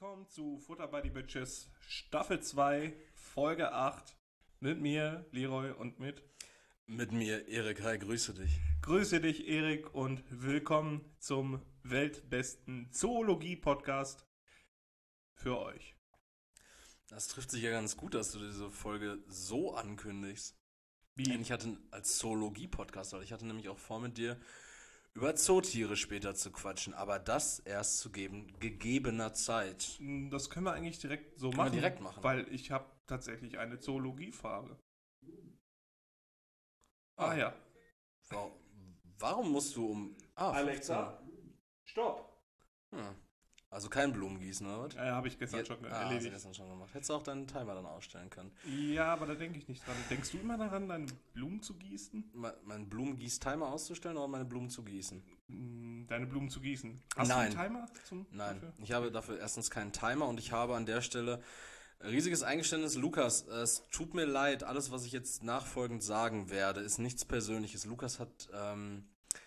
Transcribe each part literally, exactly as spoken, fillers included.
willkommen zu Futter by the Bitches, Staffel zwei, Folge acht. Mit mir, Leroy, und mit... Mit mir, Erik. Hi, grüße dich. Grüße dich, Erik, und willkommen zum weltbesten Zoologie-Podcast für euch. Das trifft sich ja ganz gut, dass du diese Folge so ankündigst. Wie? Ich hatte als Zoologie-Podcast, weil ich hatte nämlich auch vor, mit dir über Zootiere später zu quatschen, aber das erst zu geben, gegebener Zeit. Das können wir eigentlich direkt so Können machen, wir direkt machen. Weil ich habe tatsächlich eine Zoologie-Frage. Ah, Ah. ja. Warum, warum musst du um... Ah, Alexa, stopp. fünfzehn. Hm. Also kein Blumengießen, oder was? Ja, habe ich gestern Ja, schon ah, hast du erledigt. gestern schon gemacht. Hättest du auch deinen Timer dann ausstellen können. Ja, aber da denke ich nicht dran. Denkst du immer daran, deine Blumen zu gießen? Me- Meinen Blumengieß-Timer auszustellen oder meine Blumen zu gießen? Mm, Deine Blumen zu gießen. Hast Nein. du einen Timer zum Nein, dafür? ich habe dafür erstens keinen Timer und ich habe an der Stelle riesiges Eingeständnis. Lukas, es tut mir leid, alles, was ich jetzt nachfolgend sagen werde, ist nichts Persönliches. Lukas hat ähm,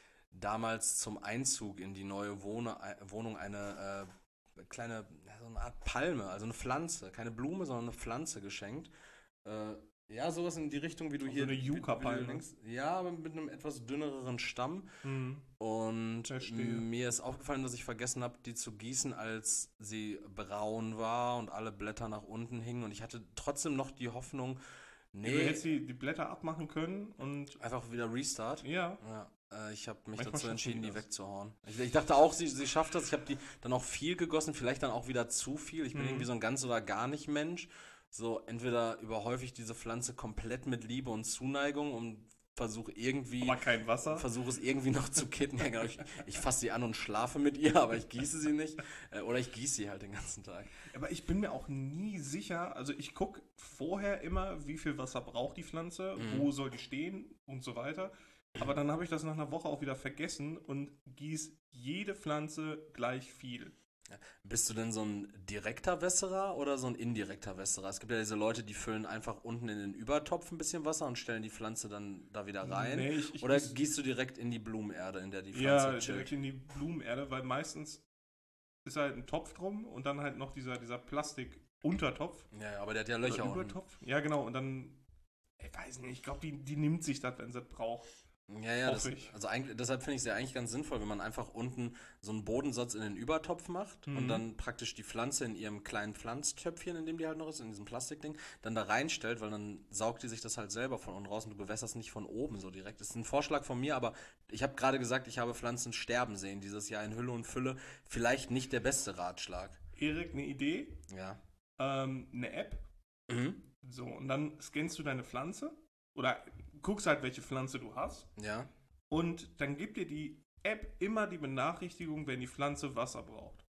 damals zum Einzug in die neue Wohne, Wohnung eine äh, kleine, ja, so eine Art Palme, also eine Pflanze, keine Blume, sondern eine Pflanze geschenkt. Äh, ja, sowas in die Richtung, wie du Also hier... eine wie- wie du Yucca-Palme. denkst. Ja, aber mit einem etwas dünneren Stamm. Mhm. Und Verstehe. mir ist aufgefallen, dass ich vergessen habe, die zu gießen, als sie braun war und alle Blätter nach unten hingen. Und ich hatte trotzdem noch die Hoffnung, Du nee, hättest die, die Blätter abmachen können und einfach wieder Restart. ja, Ja, äh, ich habe mich Manchmal dazu schaffen entschieden, die die das. wegzuhauen. Ich, ich dachte auch, sie, sie schafft das. Ich habe die dann auch viel gegossen, vielleicht dann auch wieder zu viel. Ich bin Mhm. irgendwie so ein ganz oder gar nicht Mensch. So, entweder überhäufe ich diese Pflanze komplett mit Liebe und Zuneigung und versuche irgendwie... aber kein Wasser. Versuche es irgendwie noch zu kitten. Ja, genau, ich, ich fasse sie an und schlafe mit ihr, aber ich gieße sie nicht. Äh, oder ich gieße sie halt den ganzen Tag. Aber ich bin mir auch nie sicher, also ich gucke vorher immer, wie viel Wasser braucht die Pflanze, Mhm. wo soll die stehen und so weiter. Aber dann habe ich das nach einer Woche auch wieder vergessen und gieße jede Pflanze gleich viel. Ja. Bist du denn so ein direkter Wässerer oder so ein indirekter Wässerer? Es gibt ja diese Leute, die füllen einfach unten in den Übertopf ein bisschen Wasser und stellen die Pflanze dann da wieder rein. Nee, ich, ich Oder gieß- gießt du direkt in die Blumenerde, in der die Pflanze Ja, chillt? direkt in die Blumenerde, weil meistens ist halt ein Topf drum und dann halt noch dieser, dieser Plastik-Untertopf. Ja, ja, aber der hat ja Löcher Oder unten. Übertopf. Ja, genau. Und dann, ich weiß nicht, ich glaube, die, die nimmt sich das, wenn sie es braucht. Ja, ja, das, Hoffe ich. also eigentlich, deshalb finde ich es ja eigentlich ganz sinnvoll, wenn man einfach unten so einen Bodensatz in den Übertopf macht Mhm. und dann praktisch die Pflanze in ihrem kleinen Pflanztöpfchen, in dem die halt noch ist, in diesem Plastikding, dann da reinstellt, weil dann saugt die sich das halt selber von unten raus und du bewässerst nicht von oben so direkt. Das ist ein Vorschlag von mir, aber ich habe gerade gesagt, ich habe Pflanzen sterben sehen dieses Jahr in Hülle und Fülle. Vielleicht nicht der beste Ratschlag. Erik, eine Idee, Ja. ähm, eine App. Mhm. So, und dann scannst du deine Pflanze oder guckst halt, welche Pflanze du hast. Ja. Und dann gibt dir die App immer die Benachrichtigung, wenn die Pflanze Wasser braucht.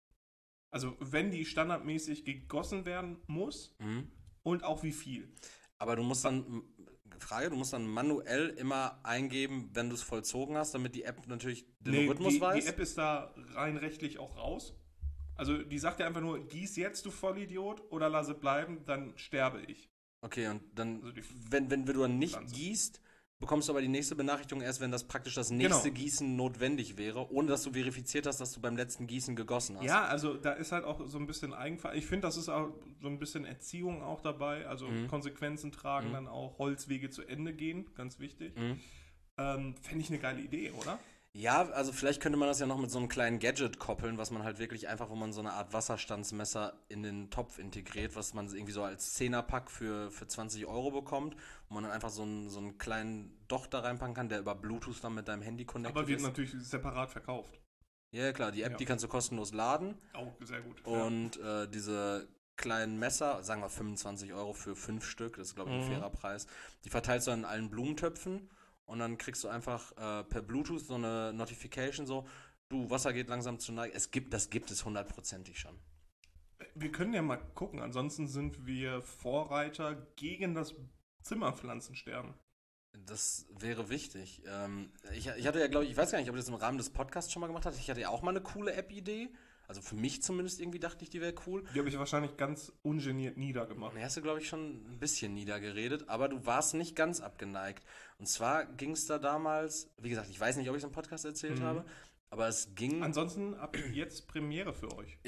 Also wenn die standardmäßig gegossen werden muss Mhm. und auch wie viel. Aber du musst dann, Frage, du musst dann manuell immer eingeben, wenn du es vollzogen hast, damit die App natürlich den Nee, Rhythmus die, weiß. die App ist da rein rechtlich auch raus. Also die sagt dir einfach nur, gieß jetzt, du Vollidiot, oder lass es bleiben, dann sterbe ich. Okay, und dann, Also die wenn, wenn du dann nicht Pflanze. gießt, bekommst du aber die nächste Benachrichtigung erst, wenn das praktisch das nächste Genau. Gießen notwendig wäre, ohne dass du verifiziert hast, dass du beim letzten Gießen gegossen hast. Ja, also da ist halt auch so ein bisschen Eigenverantwortung. Ich finde, das ist auch so ein bisschen Erziehung auch dabei. Also Mhm. Konsequenzen tragen, Mhm. dann auch Holzwege zu Ende gehen, ganz wichtig. Mhm. Ähm, Fände ich eine geile Idee, oder? Ja, also vielleicht könnte man das ja noch mit so einem kleinen Gadget koppeln, was man halt wirklich einfach, wo man so eine Art Wasserstandsmesser in den Topf integriert, was man irgendwie so als Zehnerpack für, für zwanzig Euro bekommt, wo man dann einfach so einen, so einen kleinen Docht da reinpacken kann, der über Bluetooth dann mit deinem Handy connected Aber wird ist. natürlich separat verkauft. Ja, ja, klar, die App, Ja. die kannst du kostenlos laden. Auch sehr gut. Und äh, diese kleinen Messer, sagen wir fünfundzwanzig Euro für fünf Stück, das ist glaube ich ein Mhm. fairer Preis, die verteilst du an allen Blumentöpfen und dann kriegst du einfach äh, per Bluetooth so eine Notification so, du, Wasser geht langsam zu Neige. Es gibt, das gibt es hundertprozentig schon. Ja. Wir können ja mal gucken, ansonsten sind wir Vorreiter gegen das Zimmerpflanzensterben. Das wäre wichtig. Ähm, ich, ich hatte ja, glaube ich, ich weiß gar nicht, ob ich das im Rahmen des Podcasts schon mal gemacht hatte. Ich hatte ja auch mal eine coole App-Idee. Also für mich zumindest irgendwie dachte ich, die wäre cool. Die habe ich wahrscheinlich ganz ungeniert niedergemacht. Da hast du, glaube ich, schon ein bisschen niedergeredet, aber du warst nicht ganz abgeneigt. Und zwar ging es da damals, wie gesagt, ich weiß nicht, ob ich es im Podcast erzählt Mhm. habe, aber es ging. Ansonsten ab jetzt Premiere für euch. Ja,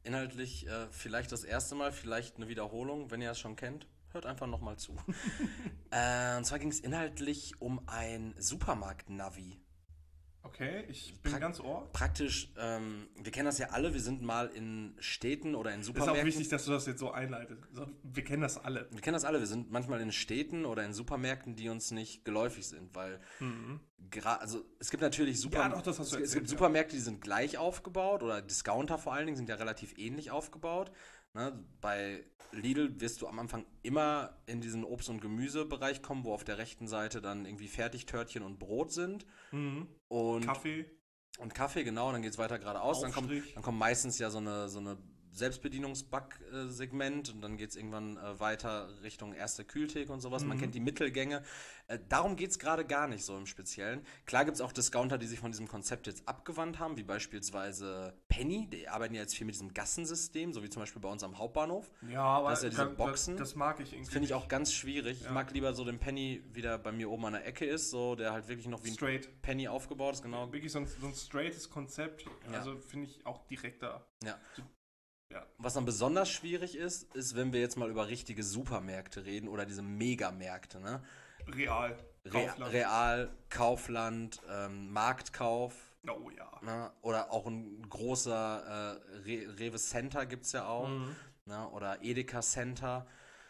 inhaltlich äh, vielleicht das erste Mal, vielleicht eine Wiederholung, wenn ihr es schon kennt. Hört einfach nochmal zu. äh, und zwar ging es inhaltlich um ein Supermarkt-Navi. Okay, ich bin Pra- ganz ohr. Praktisch, ähm, wir kennen das ja alle, wir sind mal in Städten oder in Ist auch Supermärkten. wichtig, dass du das jetzt so einleitest. So, wir kennen das alle. Wir kennen das alle, wir sind manchmal in Städten oder in Supermärkten, die uns nicht geläufig sind, weil gra- also es gibt natürlich Super Ja, doch, das hast du es, es erzählt, gibt ja. Supermärkte, die sind gleich aufgebaut oder Discounter vor allen Dingen sind ja relativ ähnlich aufgebaut. Ne? Bei Lidl wirst du am Anfang immer in diesen Obst- und Gemüsebereich kommen, wo auf der rechten Seite dann irgendwie Fertigtörtchen und Brot sind. Mhm. Und Kaffee. Und Kaffee, genau, und dann geht es weiter geradeaus. Dann kommt, Aufstrich. dann kommt meistens ja so eine, so eine Selbstbedienungsback-Segment und dann geht es irgendwann äh, weiter Richtung erste Kühltheke und sowas. Man Mhm. kennt die Mittelgänge. Äh, darum geht es gerade gar nicht so im Speziellen. Klar gibt es auch Discounter, die sich von diesem Konzept jetzt abgewandt haben, wie beispielsweise Penny. Die arbeiten ja jetzt viel mit diesem Gassensystem, so wie zum Beispiel bei uns am Hauptbahnhof. Ja, aber Das ist ja diese kann- Boxen. Das, das mag ich irgendwie. Das finde ich auch nicht. ganz schwierig. Ja. Ich mag lieber so den Penny, wie der bei mir oben an der Ecke ist, so der halt wirklich noch wie ein Straight. Penny aufgebaut ist, genau. Wirklich so ein, so ein straightes Konzept. Ja. Also finde ich auch direkter. Ja. Ja. Was dann besonders schwierig ist, ist, wenn wir jetzt mal über richtige Supermärkte reden oder diese Megamärkte, ne? Real. Re Kaufland. Real, Kaufland, ähm, Marktkauf, Oh ja. ne? Oder auch ein großer äh, Re Rewe Center gibt es ja auch, Mhm. ne? Oder Edeka Center.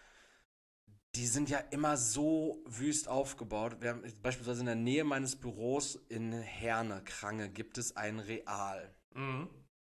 Die sind ja immer so wüst aufgebaut. Wir haben beispielsweise in der Nähe meines Büros in Herne, Krange, gibt es ein Real. Mhm.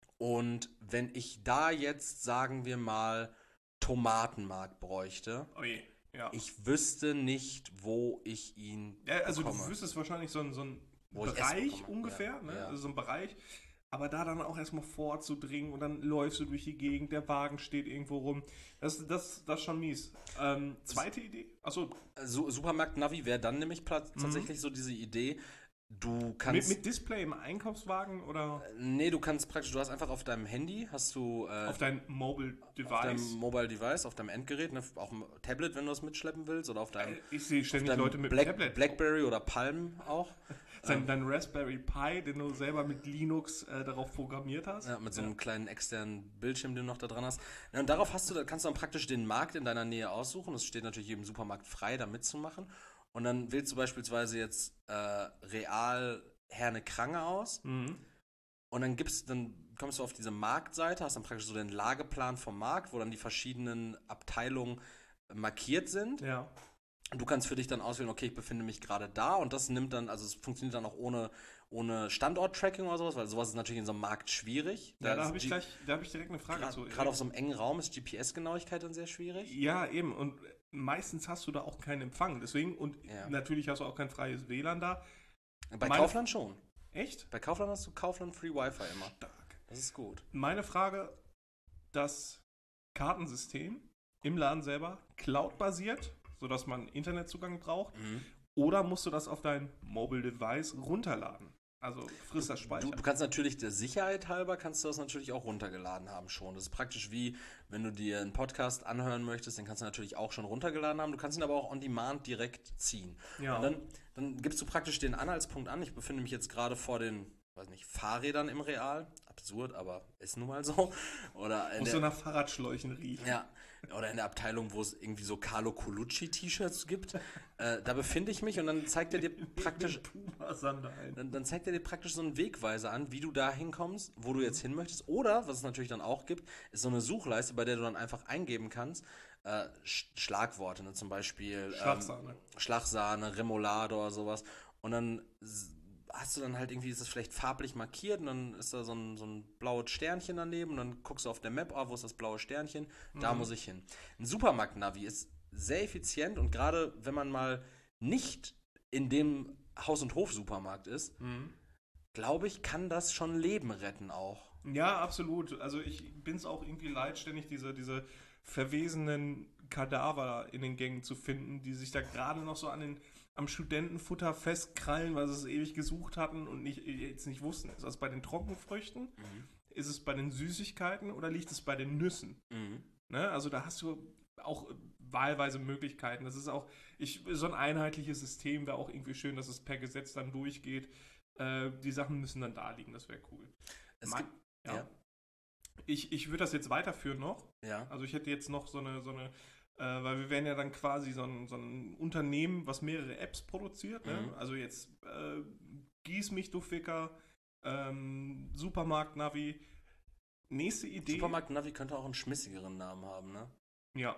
Und wenn ich da jetzt, sagen wir mal, Tomatenmark bräuchte, Oh je. Ja. ich wüsste nicht, wo ich ihn ja also bekomme. du wüsstest wahrscheinlich so ein, so ein Wo ich Essen Bereich bekomme. ungefähr, Ja, ne? ja. Also so ein Bereich. Aber da dann auch erstmal vorzudringen und dann läufst du durch die Gegend, der Wagen steht irgendwo rum. Das, das, das ist schon mies. Ähm, zweite Idee? Achso, Su Supermarkt-Navi wäre dann nämlich plat- tatsächlich so diese Idee, du mit, kannst... mit Display im Einkaufswagen oder nee, du kannst praktisch, du hast einfach auf deinem Handy, hast du... Äh, auf dein Mobile auf Device? deinem Mobile Device, auf deinem Endgerät, ne, auch ein Tablet, wenn du das mitschleppen willst, oder auf deinem, Äh, ich sehe auf ständig deinem Leute mit Black Tablet. Blackberry oder Palm auch. Dein, dein Raspberry Pi, den du selber mit Linux äh, darauf programmiert hast. Ja, mit so einem kleinen externen Bildschirm, den du noch da dran hast. Ja, und darauf hast du, da kannst du dann praktisch den Markt in deiner Nähe aussuchen. Das steht natürlich jedem Supermarkt frei, da mitzumachen. Und dann wählst du beispielsweise jetzt äh, Real Herne Krange aus. Mhm. Und dann gibst, dann kommst du auf diese Marktseite, hast dann praktisch so den Lageplan vom Markt, wo dann die verschiedenen Abteilungen markiert sind. Ja. Und du kannst für dich dann auswählen, okay, ich befinde mich gerade da und das nimmt dann, also es funktioniert dann auch ohne, ohne Standort-Tracking oder sowas, weil sowas ist natürlich in so einem Markt schwierig. Ja, da ist habe ich G- gleich, da habe ich direkt eine Frage zu. Gerade auf so einem engen Raum ist G P S-Genauigkeit dann sehr schwierig. Ja, eben. Und meistens hast du da auch keinen Empfang. Deswegen, und Ja. natürlich hast du auch kein freies W L A N da. Bei Meine- Kaufland schon. Echt? Bei Kaufland hast du Kaufland Free Wi-Fi immer. Stark. Das ist gut. Meine Frage, das Kartensystem im Laden selber cloud-basiert, sodass man Internetzugang braucht, Mhm. oder musst du das auf dein Mobile Device runterladen? Also frisst das Du, Speicher. du kannst natürlich der Sicherheit halber, kannst du das natürlich auch runtergeladen haben schon. Das ist praktisch wie, wenn du dir einen Podcast anhören möchtest, den kannst du natürlich auch schon runtergeladen haben. Du kannst ihn aber auch on demand direkt ziehen. Ja. Und dann, dann gibst du praktisch den Anhaltspunkt an. Ich befinde mich jetzt gerade vor den, weiß nicht, Fahrrädern im Real. Absurd, aber ist nun mal so. Oder in Muss der, so nach Fahrradschläuchen riechen. ja, oder in der Abteilung, wo es irgendwie so Carlo Colucci-T-Shirts gibt. Äh, da befinde ich mich und dann zeigt er dir praktisch... Puma-Sandalen. Dann, dann zeigt er dir praktisch so einen Wegweiser an, wie du da hinkommst, wo du jetzt hin möchtest. Oder, was es natürlich dann auch gibt, ist so eine Suchleiste, bei der du dann einfach eingeben kannst, äh, Sch Schlagworte, ne? Zum Beispiel Schlagsahne. Ähm, Schlagsahne, Remoulade oder sowas. Und dann s- hast du dann halt irgendwie, ist das vielleicht farblich markiert und dann ist da so ein, so ein blaues Sternchen daneben und dann guckst du auf der Map, ah, wo ist das blaue Sternchen? Da muss ich hin. Ein Supermarkt-Navi ist sehr effizient und gerade wenn man mal nicht in dem Haus- und Hof-Supermarkt ist, Mhm. glaube ich, kann das schon Leben retten auch. Ja, absolut. Also ich bin es auch irgendwie leid, ständig diese, diese verwesenen Kadaver in den Gängen zu finden, die sich da gerade noch so an den, am Studentenfutter festkrallen, weil sie es ewig gesucht hatten und nicht, jetzt nicht wussten. Ist das bei den Trockenfrüchten? Ist es bei den Süßigkeiten oder liegt es bei den Nüssen? Mhm. Ne? Also da hast du auch wahlweise Möglichkeiten. Das ist auch, ich, so ein einheitliches System wäre auch irgendwie schön, dass es per Gesetz dann durchgeht. Äh, die Sachen müssen dann da liegen, das wäre cool. Es Ma- gibt, ja. ja. Ich, ich würde das jetzt weiterführen noch. Ja. Also ich hätte jetzt noch so eine, so eine äh, weil wir wären ja dann quasi so ein, so ein Unternehmen, was mehrere Apps produziert. Ne? Mhm. Also jetzt äh, Gieß mich, du Ficker, ähm, Supermarkt-Navi. Nächste Idee. Supermarkt Navi könnte auch einen schmissigeren Namen haben, ne? Ja.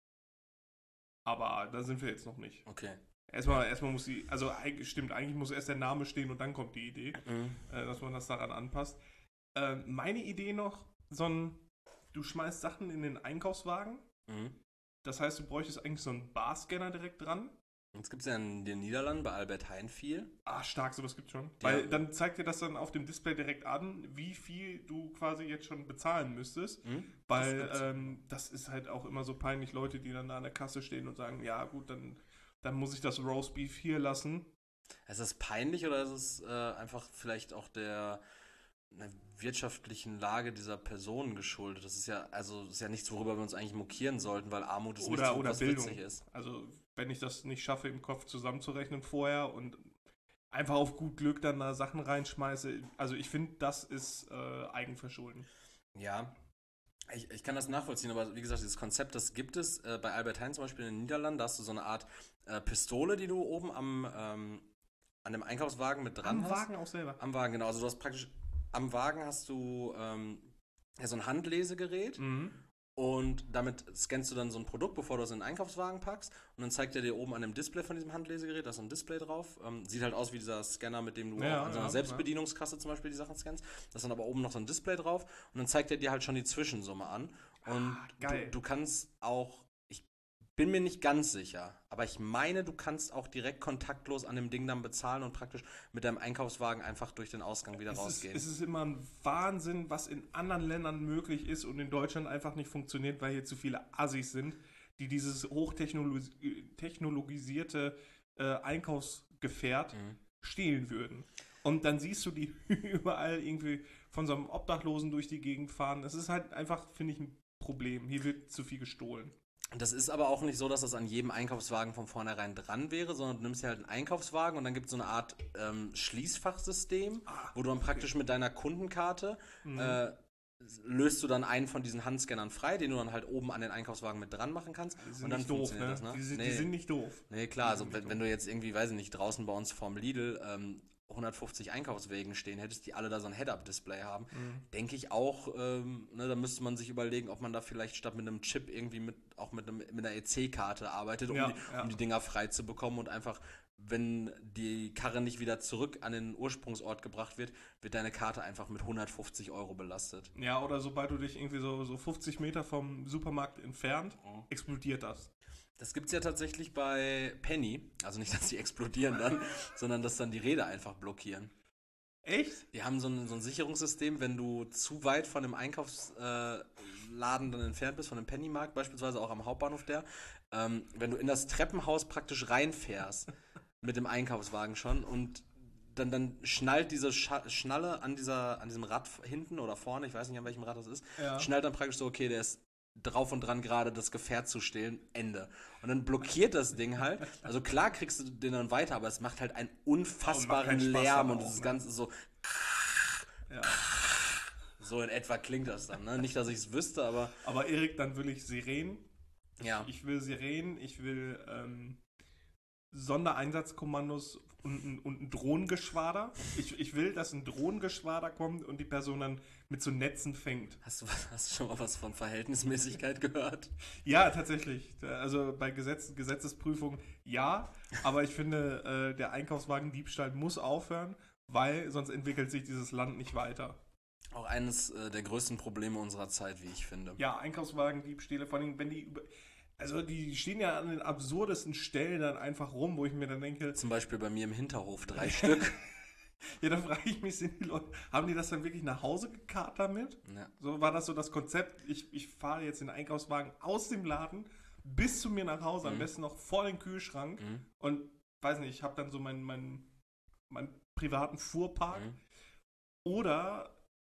Aber da sind wir jetzt noch nicht. Okay. Erstmal, erstmal muss die, also eigentlich, stimmt, eigentlich muss erst der Name stehen und dann kommt die Idee, Mhm. äh, dass man das daran anpasst. Äh, meine Idee noch, so ein, du schmeißt Sachen in den Einkaufswagen. Mhm. Das heißt, du bräuchtest eigentlich so einen Barscanner direkt dran. Jetzt gibt es ja in den Niederlanden bei Albert Heijn viel. Ah, stark, sowas gibt's schon. Ja. Weil dann zeigt dir das dann auf dem Display direkt an, wie viel du quasi jetzt schon bezahlen müsstest. Mhm. Weil Das gibt's. ähm, das ist halt auch immer so peinlich, Leute, die dann da an der Kasse stehen und sagen, ja gut, dann, dann muss ich das Roastbeef hier lassen. Ist das peinlich oder ist es äh, einfach vielleicht auch der einer wirtschaftlichen Lage dieser Personen geschuldet? Das ist ja, also ist ja nichts, worüber wir uns eigentlich mokieren sollten, weil Armut ist Oder, nichts, oder was Bildung. witzig ist. Also wenn ich das nicht schaffe, im Kopf zusammenzurechnen vorher und einfach auf gut Glück dann da Sachen reinschmeiße. Also ich finde, das ist äh, Eigenverschulden. Ja, ich, ich kann das nachvollziehen, aber wie gesagt, dieses Konzept, das gibt es äh, bei Albert Heijn zum Beispiel in den Niederlanden. Da hast du so eine Art äh, Pistole, die du oben am ähm, an dem Einkaufswagen mit dran Am hast. Wagen auch selber. Am Wagen, genau. Also du hast praktisch am Wagen hast du ähm, ja, so ein Handlesegerät. Mhm. Und damit scannst du dann so ein Produkt, bevor du es in den Einkaufswagen packst. Und dann zeigt er dir oben an dem Display von diesem Handlesegerät, da ist so ein Display drauf. Ähm, sieht halt aus wie dieser Scanner, mit dem du Ja, auch an so einer ja, Selbstbedienungskasse zum Beispiel die Sachen scannst. Da ist dann aber oben noch so ein Display drauf. Und dann zeigt er dir halt schon die Zwischensumme an. Und Ah, geil. du, du kannst auch, ich bin mir nicht ganz sicher, aber ich meine, du kannst auch direkt kontaktlos an dem Ding dann bezahlen und praktisch mit deinem Einkaufswagen einfach durch den Ausgang wieder Es ist, rausgehen. es ist immer ein Wahnsinn, was in anderen Ländern möglich ist und in Deutschland einfach nicht funktioniert, weil hier zu viele Assis sind, die dieses hochtechnologisierte äh, Einkaufsgefährt Mhm. stehlen würden. Und dann siehst du die überall irgendwie von so einem Obdachlosen durch die Gegend fahren. Das ist halt einfach, finde ich, ein Problem. Hier wird zu viel gestohlen. Das ist aber auch nicht so, dass das an jedem Einkaufswagen von vornherein dran wäre, sondern du nimmst ja halt einen Einkaufswagen und dann gibt es so eine Art ähm, Schließfachsystem, Ah, wo du dann praktisch mit deiner Kundenkarte Mhm. äh, löst du dann einen von diesen Handscannern frei, den du dann halt oben an den Einkaufswagen mit dran machen kannst. Die sind Und dann nicht doof, funktioniert ne? das, ne? Die, sind, Nee. die sind nicht doof. Nee, klar, Die also sind wenn, nicht wenn du jetzt irgendwie, weiß ich nicht, draußen bei uns vorm Lidl ähm, hundertfünfzig Einkaufswegen stehen hättest, die alle da so ein Head-Up-Display haben, Mhm. denke ich auch, ähm, ne, da müsste man sich überlegen, ob man da vielleicht statt mit einem Chip irgendwie mit auch mit, einem, mit einer E C-Karte arbeitet, um, Ja, die, ja. um die Dinger frei zu bekommen und einfach, wenn die Karre nicht wieder zurück an den Ursprungsort gebracht wird, wird deine Karte einfach mit hundertfünfzig Euro belastet. Ja, oder sobald du dich irgendwie so, so fünfzig Meter vom Supermarkt entfernt, Mhm. explodiert das. Das gibt's ja tatsächlich bei Penny, also nicht, dass die explodieren dann, sondern dass dann die Räder einfach blockieren. Echt? Die haben so ein, so ein Sicherungssystem, wenn du zu weit von dem Einkaufsladen äh, dann entfernt bist, von dem Pennymarkt, beispielsweise auch am Hauptbahnhof der, ähm, wenn du in das Treppenhaus praktisch reinfährst, mit dem Einkaufswagen schon, und dann, dann schnallt diese Scha Schnalle an, dieser, an diesem Rad hinten oder vorne, ich weiß nicht, an welchem Rad das ist, Ja. schnallt dann praktisch so, okay, der ist drauf und dran gerade das Gefährt zu stehlen, Ende. Und dann blockiert das Ding halt. Also klar kriegst du den dann weiter, aber es macht halt einen unfassbaren keinen Spaß Lärm aber und auch, das ne? Ganze so, Ja. so in etwa klingt das dann. Ne? Nicht, dass ich es wüsste, aber Aber Erik, dann will ich Sirenen. ja. Ich will Sirenen, ich will ähm, Sondereinsatzkommandos und, ein- und ein Drohnengeschwader. Ich, ich will, dass ein Drohnengeschwader kommt und die Person dann mit so Netzen fängt. Hast du, hast du schon mal was von Verhältnismäßigkeit gehört? Ja, tatsächlich. Also bei Gesetz, Gesetzesprüfung ja, aber ich finde, äh, der Einkaufswagendiebstahl muss aufhören, weil sonst entwickelt sich dieses Land nicht weiter. Auch eines äh, der größten Probleme unserer Zeit, wie ich finde. Ja, Einkaufswagendiebstähle, vor allem wenn die über... Also die stehen ja an den absurdesten Stellen dann einfach rum, wo ich mir dann denke, Zum Beispiel bei mir im Hinterhof drei Stück. ja, da frage ich mich, sind die Leute, haben die das dann wirklich nach Hause gekarrt damit? Ja. So war das so das Konzept, ich, ich fahre jetzt den Einkaufswagen aus dem Laden bis zu mir nach Hause, am Mhm. besten noch vor den Kühlschrank Mhm. und weiß nicht, ich habe dann so meinen, meinen, meinen privaten Fuhrpark Mhm. oder,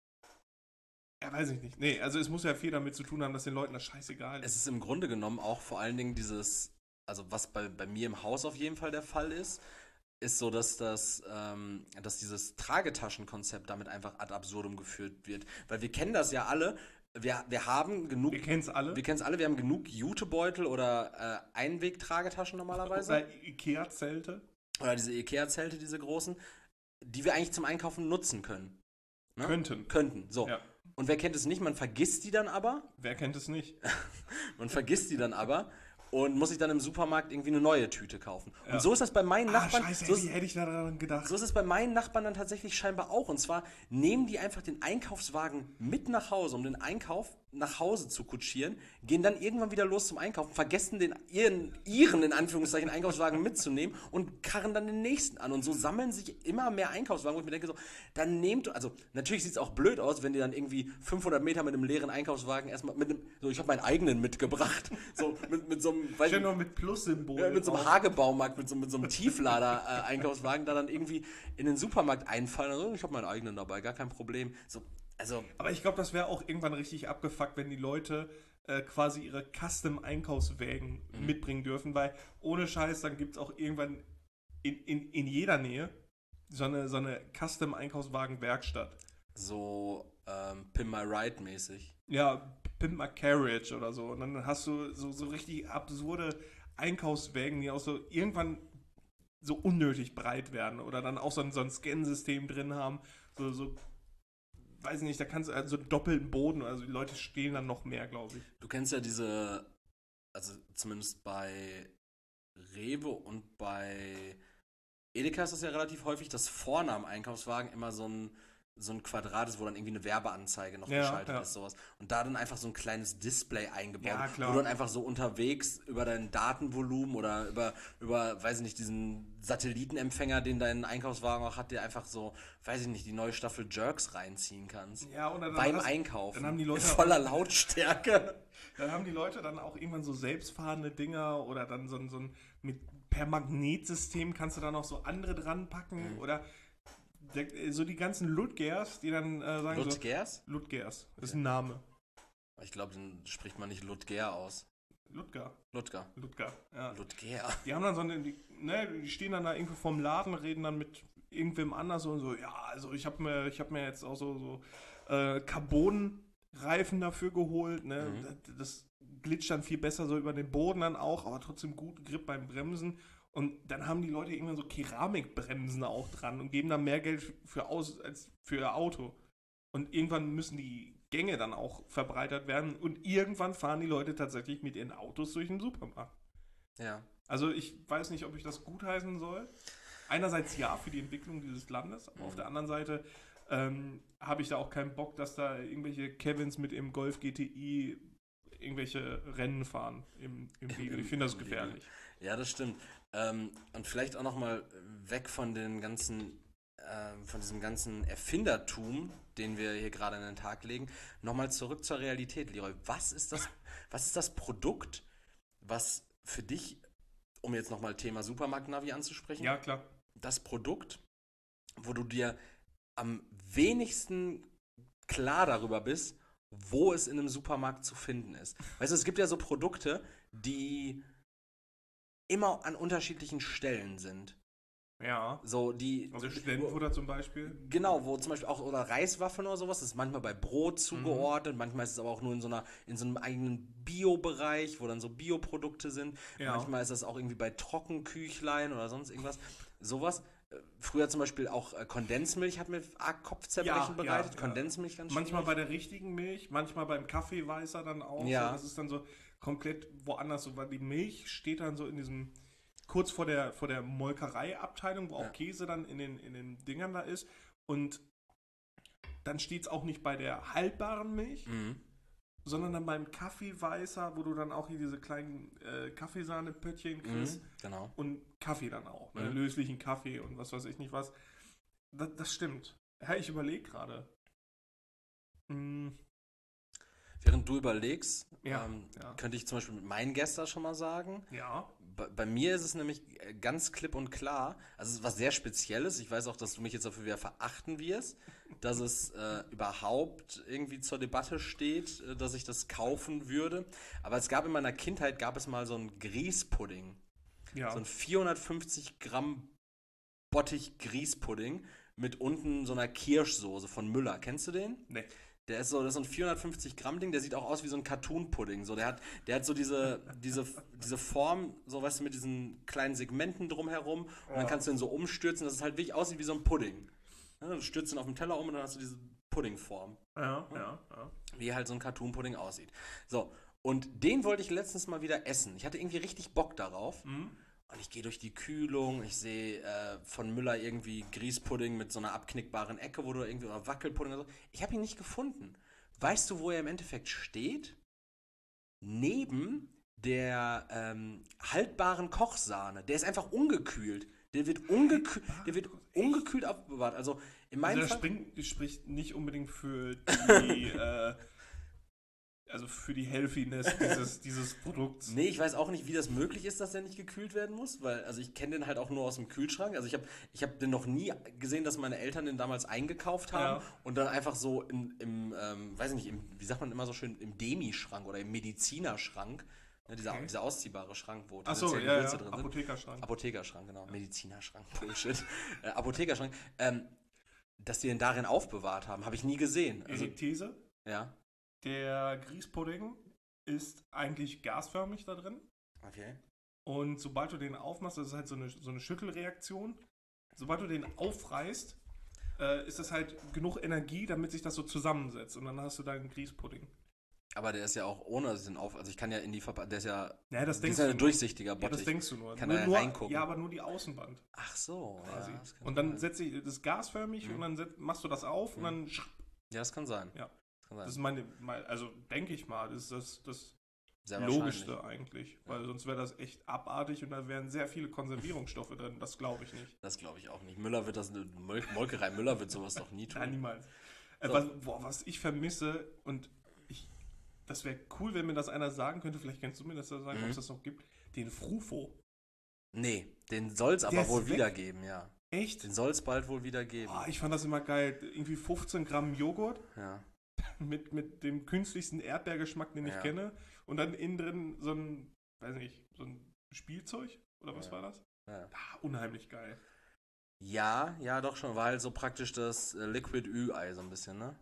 ja, weiß ich nicht. Nee, also es muss ja viel damit zu tun haben, dass den Leuten das scheißegal Es ist. ist im Grunde genommen auch vor allen Dingen dieses, also was bei, bei mir im Haus auf jeden Fall der Fall ist, ist so, dass das, ähm, dass dieses Tragetaschenkonzept damit einfach ad absurdum geführt wird. Weil wir kennen das ja alle. Wir, wir haben genug. Wir kennen es alle. Wir kennen es alle. Wir haben genug Jutebeutel oder äh, Einweg-Tragetaschen normalerweise. Oder Ikea-Zelte. Oder diese Ikea-Zelte, diese großen, die wir eigentlich zum Einkaufen nutzen können. Ne? Könnten. Könnten, so. Ja. Und wer kennt es nicht? Man vergisst die dann aber. Wer kennt es nicht? Man vergisst die dann aber und muss sich dann im Supermarkt irgendwie eine neue Tüte kaufen. Ja. Und so ist das bei meinen Ah, Nachbarn. scheiße, so hätte, ich, hätte ich daran gedacht. So ist es bei meinen Nachbarn dann tatsächlich scheinbar auch. Und zwar nehmen die einfach den Einkaufswagen mit nach Hause, um den Einkauf nach Hause zu kutschieren, gehen dann irgendwann wieder los zum Einkaufen, vergessen den ihren, ihren in Anführungszeichen Einkaufswagen mitzunehmen und karren dann den nächsten an. Und so sammeln sich immer mehr Einkaufswagen, wo ich mir denke so, dann nehmt, also natürlich sieht es auch blöd aus, wenn die dann irgendwie fünfhundert Meter mit einem leeren Einkaufswagen erstmal mit einem, so ich habe meinen eigenen mitgebracht, so mit, mit so einem, weiß Stell ich, nur mit Plus-Symbol. ja, mit so einem Hagebaumarkt, mit so, mit so einem Tieflader-Einkaufswagen, da dann irgendwie in den Supermarkt einfallen. Also, ich habe meinen eigenen dabei, gar kein Problem. So, also, Aber ich glaube, das wäre auch irgendwann richtig abgefuckt, wenn die Leute äh, quasi ihre Custom-Einkaufswägen Mhm. mitbringen dürfen, weil ohne Scheiß, dann gibt es auch irgendwann in, in, in jeder Nähe so eine, so eine Custom-Einkaufswagen-Werkstatt. so ähm, Pin My Ride mäßig. Ja, Pimp My Carriage oder so. Und dann hast du so, so richtig absurde Einkaufswägen, die auch so irgendwann so unnötig breit werden oder dann auch so ein, so ein Scan-System drin haben. So, so, weiß ich nicht, da kannst du also so doppelten Boden, also die Leute stehlen dann noch mehr, glaube ich. Du kennst ja diese, also zumindest bei Rewe und bei Edeka ist das ja relativ häufig, dass vorne am Einkaufswagen immer so ein, so ein Quadrat ist, wo dann irgendwie eine Werbeanzeige noch Ja, geschaltet ja. ist, sowas. Und da dann einfach so ein kleines Display eingebaut, Ja, klar. wo du dann einfach so unterwegs über dein Datenvolumen oder über, über, weiß ich nicht, diesen Satellitenempfänger, den dein Einkaufswagen auch hat, der einfach so, weiß ich nicht, die neue Staffel Jerks reinziehen kannst. Ja, und dann Beim hast- Einkaufen. dann haben die Leute voller Lautstärke. Dann haben die Leute dann auch irgendwann so selbstfahrende Dinger oder dann so ein, so ein mit per Magnetsystem kannst du da noch so andere dran packen Mhm. oder der, so die ganzen Ludgers, die dann äh, sagen Ludgers? so Ludgers, das ist ein Name. Ich glaube, den spricht man nicht Ludger aus. Ludger, Ludger. Ludger, ja. Ludger. Die haben dann so eine, die, ne, die stehen dann da irgendwo vorm Laden, reden dann mit irgendwem anders und so, ja, also ich habe mir, ich habe mir jetzt auch so, so äh, Carbon-Reifen dafür geholt, ne, Mhm. das, das glitscht dann viel besser so über den Boden dann auch, aber trotzdem guten Grip beim Bremsen und dann haben die Leute irgendwann so Keramikbremsen auch dran und geben dann mehr Geld für aus als für ihr Auto und irgendwann müssen die Gänge dann auch verbreitert werden und irgendwann fahren die Leute tatsächlich mit ihren Autos durch den Supermarkt. Ja. Also ich weiß nicht, ob ich das gutheißen soll. Einerseits ja für die Entwicklung dieses Landes, aber Mhm. auf der anderen Seite ähm, habe ich da auch keinen Bock, dass da irgendwelche Kevins mit im Golf G T I irgendwelche Rennen fahren im, im Riegel. Ich finde das Im Riegel. gefährlich. Ja, das stimmt. Ähm, und vielleicht auch nochmal weg von den ganzen, ähm, von diesem ganzen Erfindertum, den wir hier gerade an den Tag legen, nochmal zurück zur Realität, Leroy. Was ist das, was ist das Produkt, was für dich, um jetzt nochmal Thema Supermarkt-Navi anzusprechen, Ja, klar. das Produkt, wo du dir am wenigsten klar darüber bist, wo es in einem Supermarkt zu finden ist. Weißt du, es gibt ja so Produkte, die immer an unterschiedlichen Stellen sind. Ja. So, die. Also Studentenfutter zum Beispiel. Genau, wo zum Beispiel auch, oder Reiswaffeln oder sowas, das ist manchmal bei Brot zugeordnet, manchmal ist es aber auch nur in so einer, in so einem eigenen Bio-Bereich, wo dann so Bioprodukte sind. Ja. Manchmal ist das auch irgendwie bei Trockenküchlein oder sonst irgendwas. Sowas. Äh, Früher zum Beispiel auch äh, Kondensmilch hat mir arg Kopfzerbrechen Ja, bereitet. ja, ja. Kondensmilch ganz Manchmal schwierig. bei der richtigen Milch, manchmal beim Kaffeeweißer dann auch. Ja. So, das ist dann so komplett woanders. So, weil die Milch steht dann so in diesem, kurz vor der, vor der Molkereiabteilung, wo auch Ja. Käse dann in den, in den Dingern da ist. Und dann steht es auch nicht bei der haltbaren Milch, Mhm. sondern dann beim Kaffeeweißer, wo du dann auch hier diese kleinen äh, Kaffeesahnepöttchen kriegst. Mhm. Genau. Und Kaffee dann auch. Ne? Mhm. Löslichen Kaffee und was weiß ich nicht was. Das, das stimmt. Ja, ich überlege gerade. Hm, Während du überlegst, Ja, ähm, ja. könnte ich zum Beispiel mit meinen Gästen schon mal sagen. ja. Bei, bei mir ist es nämlich äh, ganz klipp und klar, also es ist was sehr Spezielles. Ich weiß auch, dass du mich jetzt dafür wieder verachten wirst, dass es äh, überhaupt irgendwie zur Debatte steht, äh, dass ich das kaufen würde. Aber es gab in meiner Kindheit, gab es mal so einen Grießpudding. Ja. So ein vierhundertfünfzig Gramm Bottich-Grießpudding mit unten so einer Kirschsoße von Müller. Kennst du den? Nee. Der ist so, das ist so ein vierhundertfünfzig Gramm Ding, der sieht auch aus wie so ein Cartoon-Pudding. So, der hat, der hat so diese, diese, diese Form, so weißt du, mit diesen kleinen Segmenten drumherum. Und Ja. dann kannst du ihn so umstürzen, dass es halt wirklich aussieht wie so ein Pudding. Ja, du stürzt ihn auf den Teller um und dann hast du diese Puddingform. Ja, ja, ja. Wie halt so ein Cartoon-Pudding aussieht. So, und den wollte ich letztens mal wieder essen. Ich hatte irgendwie richtig Bock darauf. Mhm. Und ich gehe durch die Kühlung, ich sehe äh, von Müller irgendwie Grießpudding mit so einer abknickbaren Ecke, wo du irgendwie, oder Wackelpudding oder so. Ich habe ihn nicht gefunden. Weißt du, wo er im Endeffekt steht? Neben der ähm, haltbaren Kochsahne. Der ist einfach ungekühlt. Der wird, ungekühlt, der wird ungekühlt aufbewahrt. Also in meinem Also der Fall... springt, spricht nicht unbedingt für die, äh, also für die Healthiness dieses, dieses Produkts. Nee, ich weiß auch nicht, wie das möglich ist, dass der nicht gekühlt werden muss, weil, also ich kenne den halt auch nur aus dem Kühlschrank. Also ich habe ich hab den noch nie gesehen, dass meine Eltern den damals eingekauft haben Ja. und dann einfach so in, im, ähm, weiß ich nicht, im, wie sagt man immer so schön, im Demi-Schrank oder im Medizinerschrank, ne, dieser, Okay. dieser ausziehbare Schrank, wo Achso, tendenziell ja, Gewürze ja, drin sind. Apothekerschrank. Apothekerschrank, genau. Medizinerschrank, Bullshit. äh, Apothekerschrank. Ähm, dass die den darin aufbewahrt haben, habe ich nie gesehen. Also, Also, These, ja, der Grießpudding ist eigentlich gasförmig da drin. okay. Und sobald du den aufmachst, das ist halt so eine, so eine Schüttelreaktion. Sobald du den aufreißt, äh, ist das halt genug Energie, damit sich das so zusammensetzt. Und dann hast du da einen Grießpudding. Aber der ist ja auch ohne den auf, also ich kann ja in die Verpackung, der ist ja, Naja, das das denkst ist ja du ein nur. durchsichtiger Ja, Bottich. das denkst du nur. Kann nur, da nur reingucken. Ja, aber nur die Außenwand Ach so, quasi. ja, das kann Und dann sein. setzt sich das ist gasförmig Mhm. und dann set, machst du das auf und dann. Ja, das kann sein. Ja. Das kann sein. Das ist meine, mein, also denke ich mal, das ist das, das Sehr Logischste wahrscheinlich. eigentlich. Weil sonst wäre das echt abartig und da wären sehr viele Konservierungsstoffe drin. Das glaube ich nicht. Das glaube ich auch nicht. Müller wird das, eine Mol Molkerei Müller wird sowas doch nie tun. Nein, niemals. Äh, So. was, boah, was ich vermisse und ich, das wäre cool, wenn mir das einer sagen könnte, vielleicht kannst du mir das sagen, Mhm. ob es das noch gibt, den Frufo. Nee, den soll es Der aber ist wohl weg. wieder geben, ja. Echt? Den soll es bald wohl wieder geben. Boah, ich fand das immer geil. Irgendwie fünfzehn Gramm Joghurt Ja. mit, mit dem künstlichsten Erdbeergeschmack, den ich Ja. kenne. Und dann innen drin so ein, weiß nicht, so ein Spielzeug? Oder was Ja. war das? Ja. Ah, unheimlich geil. ja, ja, doch schon. War halt so praktisch das äh, Liquid Ü-Ei so ein bisschen, ne?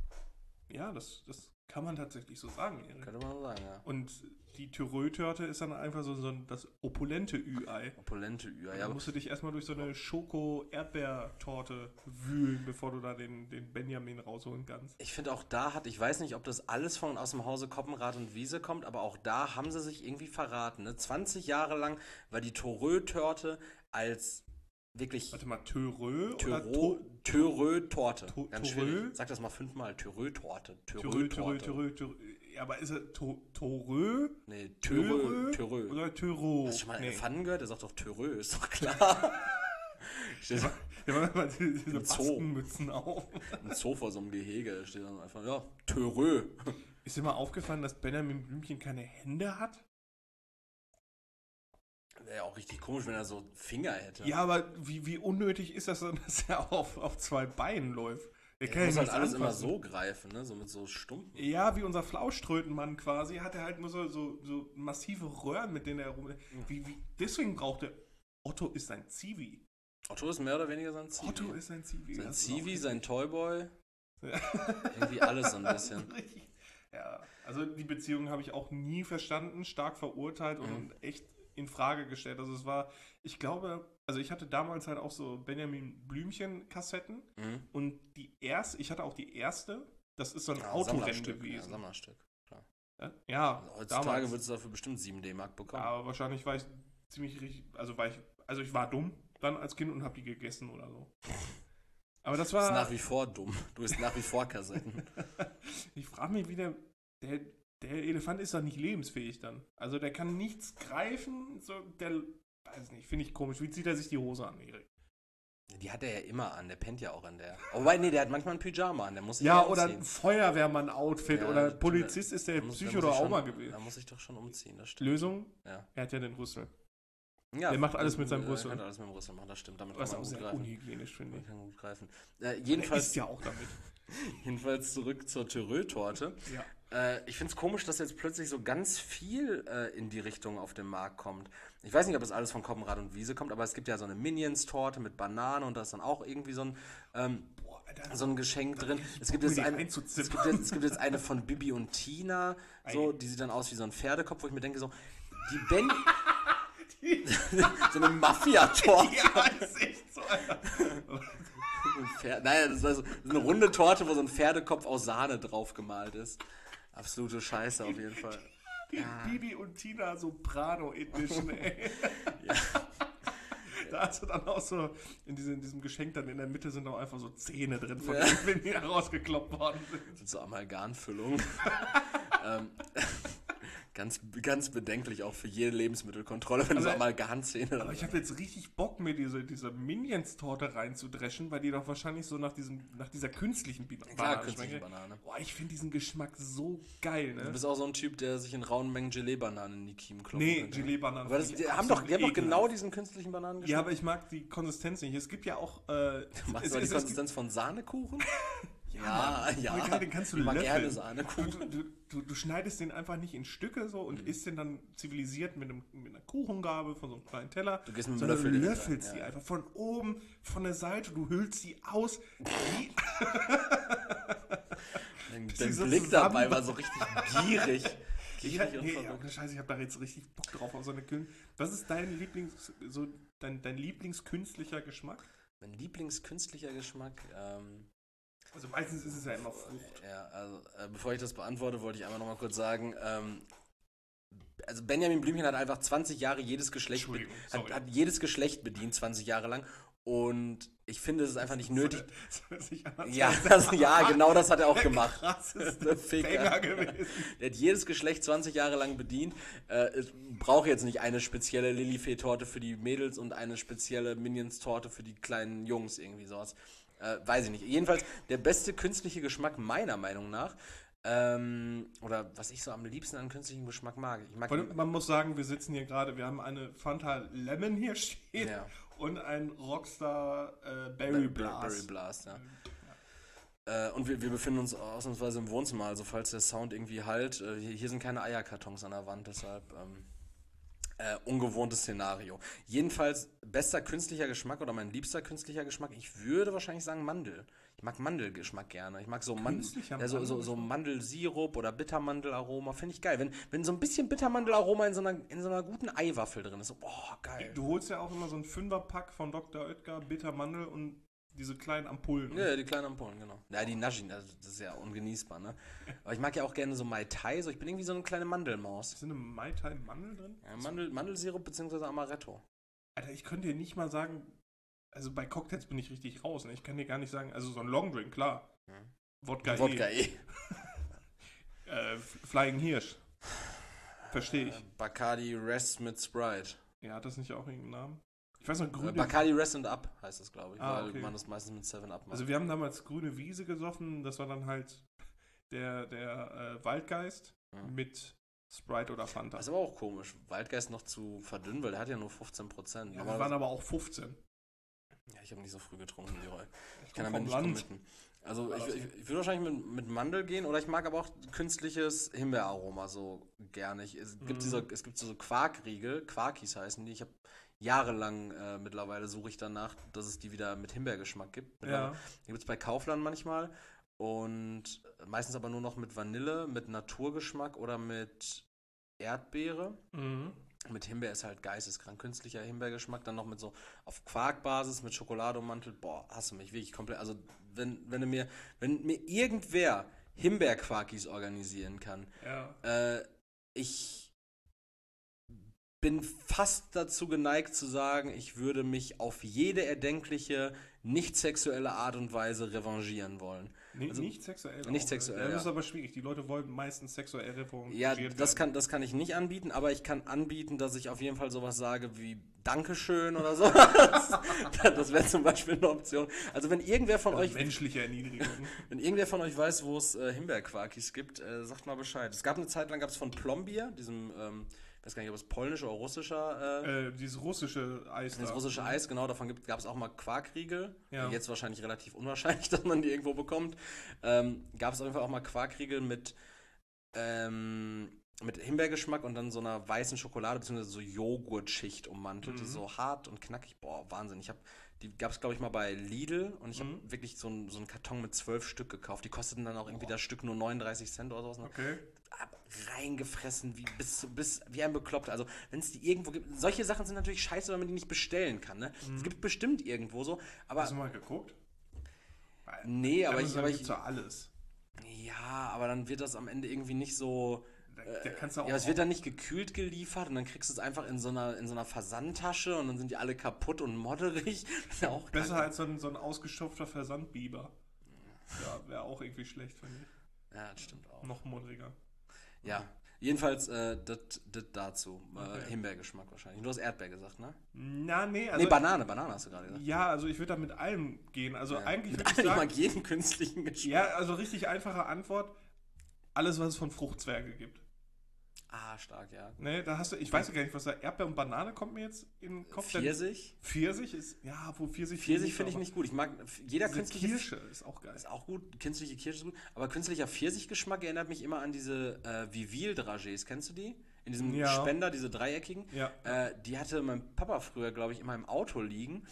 Ja, das, das kann man tatsächlich so sagen, Erik. Könnte man so sagen, ja. Und die Thürö-Törte ist dann einfach so, so ein, das opulente Ü-Ei. Opulente Ü-Ei. Da Ja, aber musst du dich erstmal durch so eine Schoko-Erdbeertorte wühlen, bevor du da den, den Benjamin rausholen kannst. ich finde auch da hat, ich weiß nicht, ob das alles von aus dem Hause Koppenrad und Wiese kommt, aber auch da haben sie sich irgendwie verraten. Ne? zwanzig Jahre lang war die Torö-Törte als wirklich Warte mal, Thürö oder Törö- To- Törö-Torte. To- Ganz Torö? schwierig. Sag das mal fünfmal. Törö-Torte. Thürö, Thürö, Törö-Torte. Thürö, Thürö. Ja, aber ist er To- Torö? Nee, Törö. Törö. Oder Thüro? Hast du schon mal einen Nee. Elefanten gehört? Der sagt doch Törö, ist doch klar. Steht so Ja, man hat mal diese Im Zoo. Baskenmützen auf. ein Zoo vor so einem Gehege, da steht dann einfach, ja, Törö. Ist dir mal aufgefallen, dass Benjamin Blümchen keine Hände hat? Wäre ja auch richtig komisch, wenn er so Finger hätte. Ja, aber wie, wie unnötig ist das denn, dass er auf, auf zwei Beinen läuft? Der Er muss ja halt nichts alles immer anfassen. so greifen, ne? So mit so Stumpen. Ja, wie unser Flauschtrötenmann quasi, hat er halt nur so, so, so massive Röhren, mit denen er rum. Wie, wie, deswegen braucht er. Otto ist ein Zivi. Otto ist mehr oder weniger sein Zivi. Otto ist ein Zivi. sein das ist Zivi, auch sein Toyboy. richtig. Irgendwie alles so ein bisschen. Richtig. Ja, also die Beziehung habe ich auch nie verstanden, stark verurteilt und Mhm. echt in Frage gestellt. Also es war, ich glaube, also ich hatte damals halt auch so Benjamin Blümchen-Kassetten Mhm. und die erste, ich hatte auch die erste, das ist so ein Ja, Autorennen Sammlerstück, Ja, gewesen. Sammlerstück, klar. Ja, ja Also heutzutage damals. würdest du dafür bestimmt sieben D-Mark bekommen. Aber wahrscheinlich war ich ziemlich richtig, also war ich, also ich war dumm dann als Kind und habe die gegessen oder so. Aber das Du bist war, nach wie vor dumm. Du bist nach wie vor Kassetten. ich frage mich wieder, der, der Elefant ist doch nicht lebensfähig dann. Also der kann nichts greifen, so, der, weiß nicht, finde ich komisch. Wie zieht er sich die Hose an, Erik? Die hat er ja immer an, der pennt ja auch an der. Oh, wobei, nee, der hat manchmal ein Pyjama an, der muss sich Ja, ja oder ein umziehen. Feuerwehrmann-Outfit Ja, oder stimmt. Polizist ist der Da muss- da Psycho muss doch ich auch schon- mal gewesen. Da muss ich doch schon umziehen, das stimmt. Lösung? Ja. Er hat ja den Rüssel. Ja, Der macht alles mit seinem äh, Rüssel. Er kann alles mit dem Rüssel machen, das stimmt. Damit Was kann auch man gut sehr greifen. unhygienisch, finde Man ich. kann gut greifen. Äh, Er jedenfalls, isst ja auch damit. jedenfalls zurück zur Thürö-Torte. Ja. Äh, ich finde es komisch, dass jetzt plötzlich so ganz viel äh, in die Richtung auf den Markt kommt. Ich weiß nicht, ob das alles von Koppenrad und Wiese kommt, aber es gibt ja so eine Minions-Torte mit Banane und da ist dann auch irgendwie so ein, ähm, Boah, Alter, so ein Geschenk drin. Es gibt, mir jetzt die eine, es, gibt einzuzimmern. jetzt, es gibt jetzt eine von Bibi und Tina, so, die sieht dann aus wie so ein Pferdekopf, wo ich mir denke, so, die Ben... so eine Mafia-Torte. Ja, ist echt so, Alter. Ein Pferd, nein, das ist also eine runde Torte, wo so ein Pferdekopf aus Sahne drauf gemalt ist. Absolute Scheiße auf jeden Fall. Die Ja. Bibi und Tina Soprano Edition, ey. Ja. Da hast du dann auch so, in diesem, in diesem Geschenk dann in der Mitte sind auch einfach so Zähne drin, von Ja. denen, wenn die rausgekloppt worden sind. Mit so Amalgamfüllung. ähm, ganz, ganz bedenklich auch für jede Lebensmittelkontrolle, wenn Also, du so Amalgamzähne. Aber ich habe jetzt richtig Bock, mir diese, diese Minions-Torte reinzudreschen, weil die doch wahrscheinlich so nach, diesem, nach dieser künstlichen Bi- Klar, Banane künstliche schmecken. Banane. Boah, ich finde diesen Geschmack so geil, Du ne? bist auch so ein Typ, der sich in rauen Mengen Gelee-Bananen in die Kiemen klopft. Nee, Gelee-Bananen. Aber das, finde die ich haben doch, absolut die haben doch genau ekelhaft. diesen künstlichen Bananen Ja, aber ich mag die Konsistenz nicht. Es gibt ja auch. Äh, Machst es, du mal die es, es, Konsistenz von Sahnekuchen? Ja, Ja, ja. Mann, den kannst du Ich mag löffeln. gerne Du, Sahnekuchen. du, du, du schneidest den einfach nicht in Stücke so und isst den dann zivilisiert mit, einem, mit einer Kuchengabel von so einem kleinen Teller. Du gehst mit dem sondern Löffel du direkt löffelst rein, die ja. einfach von oben, von der Seite, du hüllst sie aus. Wie, Dein, sie dein so Blick dabei zusammen- war so richtig gierig. ich, Gierig und nee, verrückt. ohne Scheiße, ich habe da jetzt richtig Bock drauf auf so eine Kün. Was ist dein Lieblings, so dein, dein Lieblingskünstlicher Geschmack? Mein Lieblingskünstlicher Geschmack, ähm, Also meistens ist es ja immer Frucht. ja, also äh, bevor ich das beantworte, wollte ich einmal nochmal kurz sagen, ähm, also Benjamin Blümchen hat einfach zwanzig Jahre jedes Geschlecht, be- Entschuldigung, hat, sorry. hat jedes Geschlecht bedient, zwanzig Jahre lang und ich finde, es ist einfach nicht nötig. Das hört sich an, als Ja, wäre das, ja, genau das hat er auch der gemacht. krasseste Der Ficker. Banger gewesen. Der hat jedes Geschlecht zwanzig Jahre lang bedient. Äh, es braucht jetzt nicht eine spezielle Lilifee-Torte für die Mädels und eine spezielle Minions-Torte für die kleinen Jungs, irgendwie sowas. Äh, weiß ich nicht. Jedenfalls der beste künstliche Geschmack meiner Meinung nach. Ähm, oder was ich so am liebsten an künstlichem Geschmack mag. Ich mag Vor allem, man muss sagen, wir sitzen hier gerade, wir haben eine Fanta Lemon hier stehen Ja. und ein Rockstar äh, Berry Blast. Berry Blast, ja. Äh, und wir, wir befinden uns ausnahmsweise im Wohnzimmer, also falls der Sound irgendwie halt, äh, hier, hier sind keine Eierkartons an der Wand, deshalb ähm, äh, ungewohntes Szenario. Jedenfalls bester künstlicher Geschmack oder mein liebster künstlicher Geschmack, ich würde wahrscheinlich sagen Mandel. Ich mag Mandelgeschmack gerne. Ich mag so, Man Künstlicher ja, so, so, so Mandelgeschmack? Mandelsirup oder Bittermandelaroma, finde ich geil. Wenn, wenn so ein bisschen Bittermandelaroma in so einer, in so einer guten Eiwaffel drin ist, so, boah, geil. Du holst ja auch immer so einen Fünferpack von Doktor Oetker, Bittermandel und diese kleinen Ampullen. Ja, die kleinen Ampullen, genau. Ja, die Naschen, also das ist ja ungenießbar, ne? Aber ich mag ja auch gerne so Mai Tai, so ich bin irgendwie so eine kleine Mandelmaus. Ist da eine Mai Tai Mandel drin? Ja, Mandel, Mandelsirup bzw. Amaretto. Alter, ich könnte dir nicht mal sagen, also bei Cocktails bin ich richtig raus. Ne? Ich kann dir gar nicht sagen, also so ein Longdrink, klar. Hm. Wodka, Wodka eh. eh. Äh, Flying Hirsch. Verstehe ich. Äh, Bacardi Rest mit Sprite. Ja, hat das nicht auch irgendeinen Namen? Ich weiß noch, Äh, grüne... Bacardi Rest and Up heißt das, glaube ich, Ah, weil okay. man das meistens mit seven up macht. Also wir haben damals grüne Wiese gesoffen. Das war dann halt der, der äh, Waldgeist Mhm. mit Sprite oder Fanta. Das ist aber auch komisch. Waldgeist noch zu verdünnen, weil der hat ja nur fünfzehn Prozent. Ja, wir waren aber auch fünfzehn. Ja, ich habe nicht so früh getrunken, Leroy. Ich Ich kann komm aber vom nicht Land. committen. Also ich, ich, ich würde wahrscheinlich mit, mit Mandel gehen oder ich mag aber auch künstliches Himbeeraroma so gerne. Ich, es, gibt Mhm. diese, es gibt so Quarkriegel, Quarkis heißen die. Ich habe jahrelang äh, mittlerweile suche ich danach, dass es die wieder mit Himbeergeschmack gibt. Ja. Die gibt es bei Kaufland manchmal und meistens aber nur noch mit Vanille, mit Naturgeschmack oder mit Erdbeere. Mhm. Mit Himbeer ist halt geisteskrank. Künstlicher Himbeergeschmack, dann noch mit so auf Quarkbasis, mit Schokolade ummantelt. Boah, hast du mich wirklich komplett. Also, wenn, wenn du mir, wenn mir irgendwer Himbeerquarkis organisieren kann, Ja. äh, ich bin fast dazu geneigt zu sagen, ich würde mich auf jede erdenkliche, nicht sexuelle Art und Weise revanchieren wollen. Nee, Also, nicht sexuell. nicht auch. sexuell, Ja, das ja. ist aber schwierig. Die Leute wollen meistens sexuell revanchiert Ja, werden. das kann, das kann ich nicht anbieten, aber ich kann anbieten, dass ich auf jeden Fall sowas sage wie Dankeschön oder so. Das wäre zum Beispiel eine Option. Also wenn irgendwer von Also euch, menschliche Erniedrigung. wenn irgendwer von euch weiß, wo es äh, Himbeerquarkis gibt, äh, sagt mal Bescheid. Es gab eine Zeit lang, gab es von Plombier, diesem, ähm, ich weiß gar nicht, ob es polnischer oder russischer, äh, äh, dieses russische Eis. das da. russische Eis, genau, davon gab es auch mal Quarkriegel. Ja. Jetzt wahrscheinlich relativ unwahrscheinlich, dass man die irgendwo bekommt. Ähm, gab es auf jeden Fall auch mal Quarkriegel mit ähm, mit Himbeergeschmack und dann so einer weißen Schokolade bzw. so Joghurtschicht ummantelt. Mhm. Das ist so hart und knackig. Boah, Wahnsinn. Ich habe die gab es, glaube ich, mal bei Lidl und ich habe Mhm. wirklich so, ein, so einen Karton mit zwölf Stück gekauft. Die kosteten dann auch irgendwie Boah. das Stück nur neununddreißig Cent oder sowas. Okay. Hab reingefressen, wie, bis, bis, wie ein Bekloppter. Also, wenn es die irgendwo gibt. Solche Sachen sind natürlich scheiße, wenn man die nicht bestellen kann. Ne? Es Mhm. gibt bestimmt irgendwo so, aber. Hast du mal geguckt? Weil Nee, aber ich. Amazon Aber gibt's ich ja alles. ja, aber dann wird das am Ende irgendwie nicht so. Da, da kannst du auch Ja, es wird dann nicht gekühlt geliefert und dann kriegst du es einfach in so einer, in so einer Versandtasche und dann sind die alle kaputt und modderig. Das ist ja auch besser kacke. als so ein, so ein ausgestopfter Versandbiber. Ja, wäre auch irgendwie schlecht, finde ich. Ja, das stimmt auch. Noch modriger. Ja, jedenfalls äh, das dazu. Äh, Okay. Himbeergeschmack wahrscheinlich. Du hast Erdbeer gesagt, ne? Na, nee, also. nee, Banane, Banane hast du gerade gesagt. Ja, also ich würde da mit allem gehen. Also Ja. eigentlich Mit würde ich allem, ich sagen. mag jeden künstlichen Geschmack. Ja, also richtig einfache Antwort. Alles, was es von Fruchtzwerge gibt. Ah, stark, ja. Ne, da hast du, ich weiß ja gar nicht, was da, Erdbeer und Banane kommt mir jetzt in den Kopf. denn Pfirsich? Pfirsich ist, ja, wo Pfirsich. Pfirsich finde ich nicht gut. Ich mag jeder Diese künstliche Kirsche ist auch geil. ist auch gut, künstliche Kirsche ist gut, aber künstlicher Pfirsichgeschmack erinnert mich immer an diese äh, Vivil-Dragés, kennst du die? In diesem Ja. Spender, diese dreieckigen. Ja. Äh, die hatte mein Papa früher, glaube ich, immer im Auto liegen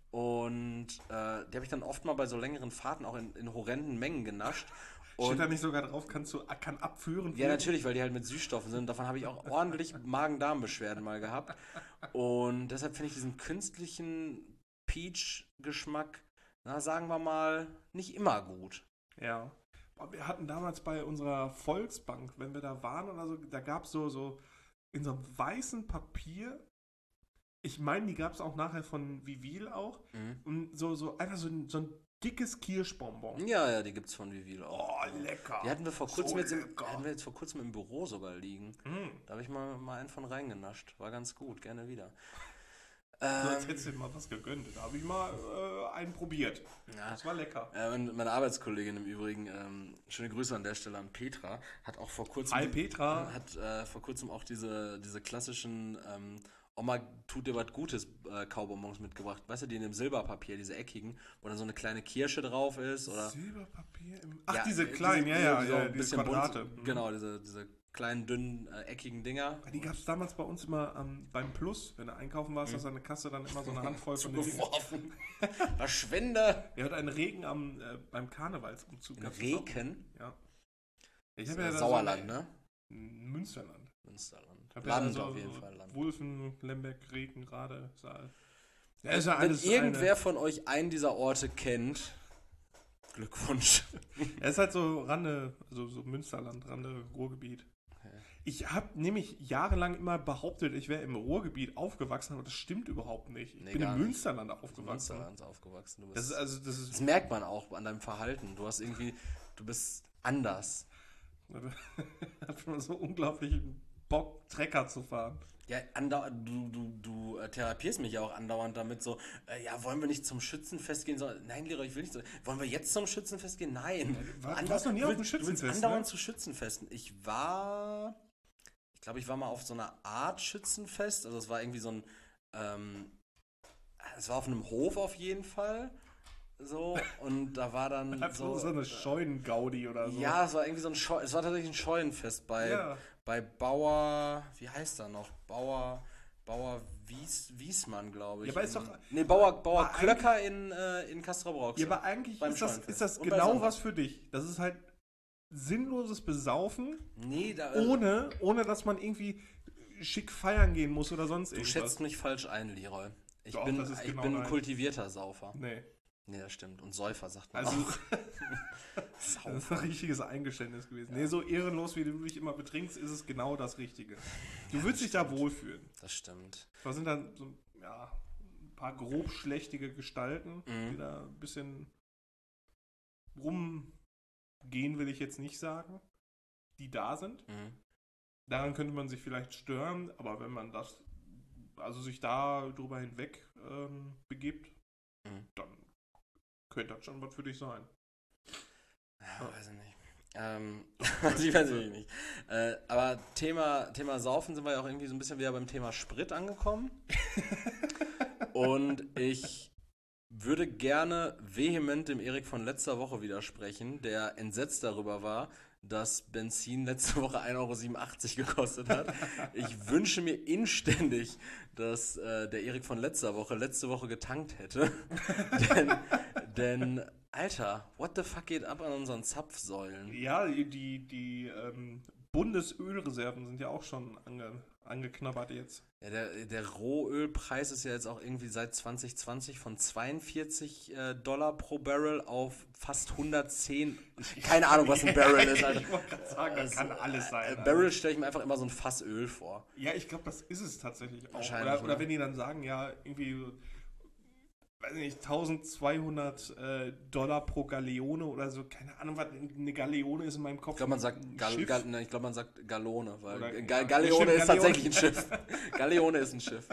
und äh, die habe ich dann oft mal bei so längeren Fahrten auch in, in horrenden Mengen genascht. Steht Und da nicht sogar drauf, kannst du, kann abführen? ja, natürlich, weil die halt mit Süßstoffen sind. Davon habe ich auch ordentlich Magen-Darm-Beschwerden mal gehabt. Und deshalb finde ich diesen künstlichen Peach-Geschmack, na, sagen wir mal, nicht immer gut. Ja. Boah, wir hatten damals bei unserer Volksbank, wenn wir da waren oder so, da gab es so, so in so einem weißen Papier, ich meine, die gab es auch nachher von Vivil auch, Mhm. und so, so einfach so ein, so ein dickes Kirschbonbon. Ja, ja, die gibt's von Vivil auch. Oh, lecker. Die hatten wir vor kurzem So jetzt im, lecker. hatten wir jetzt vor kurzem im Büro sogar liegen. Mm. Da habe ich mal, mal einen von reingenascht. War ganz gut, gerne wieder. So, als Ähm, hättest du dir mal was gegönnt. Da habe ich mal äh, einen probiert. ja, Das war lecker. äh, und meine Arbeitskollegin im Übrigen, ähm, schöne Grüße an der Stelle an Petra, hat auch vor kurzem Hi, Petra. hat äh, vor kurzem auch diese, diese klassischen ähm, Oma tut dir was Gutes äh, Kaubonbons mitgebracht. Weißt du, die in dem Silberpapier, diese eckigen, wo dann so eine kleine Kirsche drauf ist oder Silberpapier im. Ach, ja, diese äh, kleinen, diese, ja, ja, diese, ja, so ein diese bisschen Quadrate. bunt, Mhm. genau, diese, diese kleinen, dünnen, äh, eckigen Dinger. Die gab es damals bei uns immer ähm, beim Plus, wenn du einkaufen warst, Mhm. hast du an der Kasse dann immer so eine Handvoll von den Dingen. Zugeworfen. Verschwende! Er hat einen Regen am, äh, beim Karnevalsumzug. Gab's das auch? Reken? Ja. Ich Das habe ja ist da Sauerland, so ne? Münsterland. Münsterland. Ich hab ja Land da auf jeden Fall, Land. Wulfen, Lemberg, Regen, Rade, Saal. Ja, ist ja Wenn alles irgendwer von euch einen dieser Orte kennt, Glückwunsch. Eine, er ist halt so Rande, also so Münsterland, Rande, Ruhrgebiet. Okay. Ich habe nämlich jahrelang immer behauptet, ich wäre im Ruhrgebiet aufgewachsen, aber das stimmt überhaupt nicht. Ich Nee, bin gar im nicht. Münsterland aufgewachsen. Münsterland aufgewachsen. Du bist, Das ist also, das das ist merkt man auch an deinem Verhalten. Du hast irgendwie, du bist anders. hat man so unglaublich Bock, Trecker zu fahren. Ja, andau du, du, du äh, therapierst mich ja auch andauernd damit so, äh, ja, wollen wir nicht zum Schützenfest gehen? So, nein, Leroy, ich will nicht so. Wollen wir jetzt zum Schützenfest gehen? Nein. War- Andau- warst du noch nie du auf willst- dem Schützenfest, Du willst andauernd ne? zu Schützenfesten. Ich war, ich glaube, ich war mal auf so einer Art Schützenfest. Also es war irgendwie so ein, ähm, es war auf einem Hof auf jeden Fall. So, und da war dann Einfach so, so eine Scheunengaudi oder so. ja, es war irgendwie so ein Scheu es war tatsächlich ein Scheunenfest bei, Ja. bei Bauer, wie heißt er noch? Bauer, Bauer Wies, Wiesmann, glaube ich. Ja, aber ist doch- nee, Bauer, Bauer aber Klöcker in, äh, in Castrop-Rauxel. Ja, aber eigentlich Beim ist das, Scheunenfest. ist das Und bei genau Samba. was für dich. Das ist halt sinnloses Besaufen, Nee, da, ohne, ohne dass man irgendwie schick feiern gehen muss oder sonst du irgendwas. schätzt mich falsch ein, Leroy. Ich Doch, bin, das ist ich genau bin ein dein- kultivierter Saufer. Nee. Nee, das stimmt. Und Säufer sagt man Also, auch. das ist Saufer. ein richtiges Eingeständnis gewesen. Nee, so ehrenlos, wie du dich immer betrinkst, ist es genau das Richtige. Du würdest dich da wohlfühlen. Das stimmt. Da sind dann so, ja, ein paar grobschlächtige Gestalten, Mhm. die da ein bisschen rumgehen, will ich jetzt nicht sagen, die da sind. Mhm. Daran könnte man sich vielleicht stören, aber wenn man das, also sich da drüber hinweg ähm, begibt, Mhm. dann könnte das schon was für dich sein. Ja, weiß ich nicht. Ähm, ich weiß ich nicht. Äh, aber Thema, Thema Saufen sind wir ja auch irgendwie so ein bisschen wieder beim Thema Sprit angekommen. Und ich würde gerne vehement dem Erik von letzter Woche widersprechen, der entsetzt darüber war, dass Benzin letzte Woche ein Euro siebenundachtzig gekostet hat. Ich wünsche mir inständig, dass äh, der Erik von letzter Woche letzte Woche getankt hätte. denn, denn, Alter, what the fuck geht ab an unseren Zapfsäulen? Ja, die, die, die ähm, Bundesölreserven sind ja auch schon ange, angeknabbert jetzt. Ja, der, der Rohölpreis ist ja jetzt auch irgendwie seit zwanzig zwanzig von zweiundvierzig äh, Dollar pro Barrel auf fast hundertzehn. Keine Ahnung, was ein Barrel ist, Alter. Ich wollte gerade sagen, das kann alles sein. Äh, Barrel stelle ich mir einfach immer so ein Fass Öl vor. Ja, ich glaube, das ist es tatsächlich auch. Wahrscheinlich, Oder, oder ne? wenn die dann sagen, ja, irgendwie, so, weiß nicht, eintausendzweihundert äh, Dollar pro Galeone oder so, keine Ahnung, was eine Galeone ist in meinem Kopf. Ich glaube, man sagt ein Gal, Schiff. Gal, ne, ich glaube, man sagt Gallone, weil Oder- Ga- ja, Galeone stimmt, ist Galeone. tatsächlich ein Schiff. Galeone ist ein Schiff.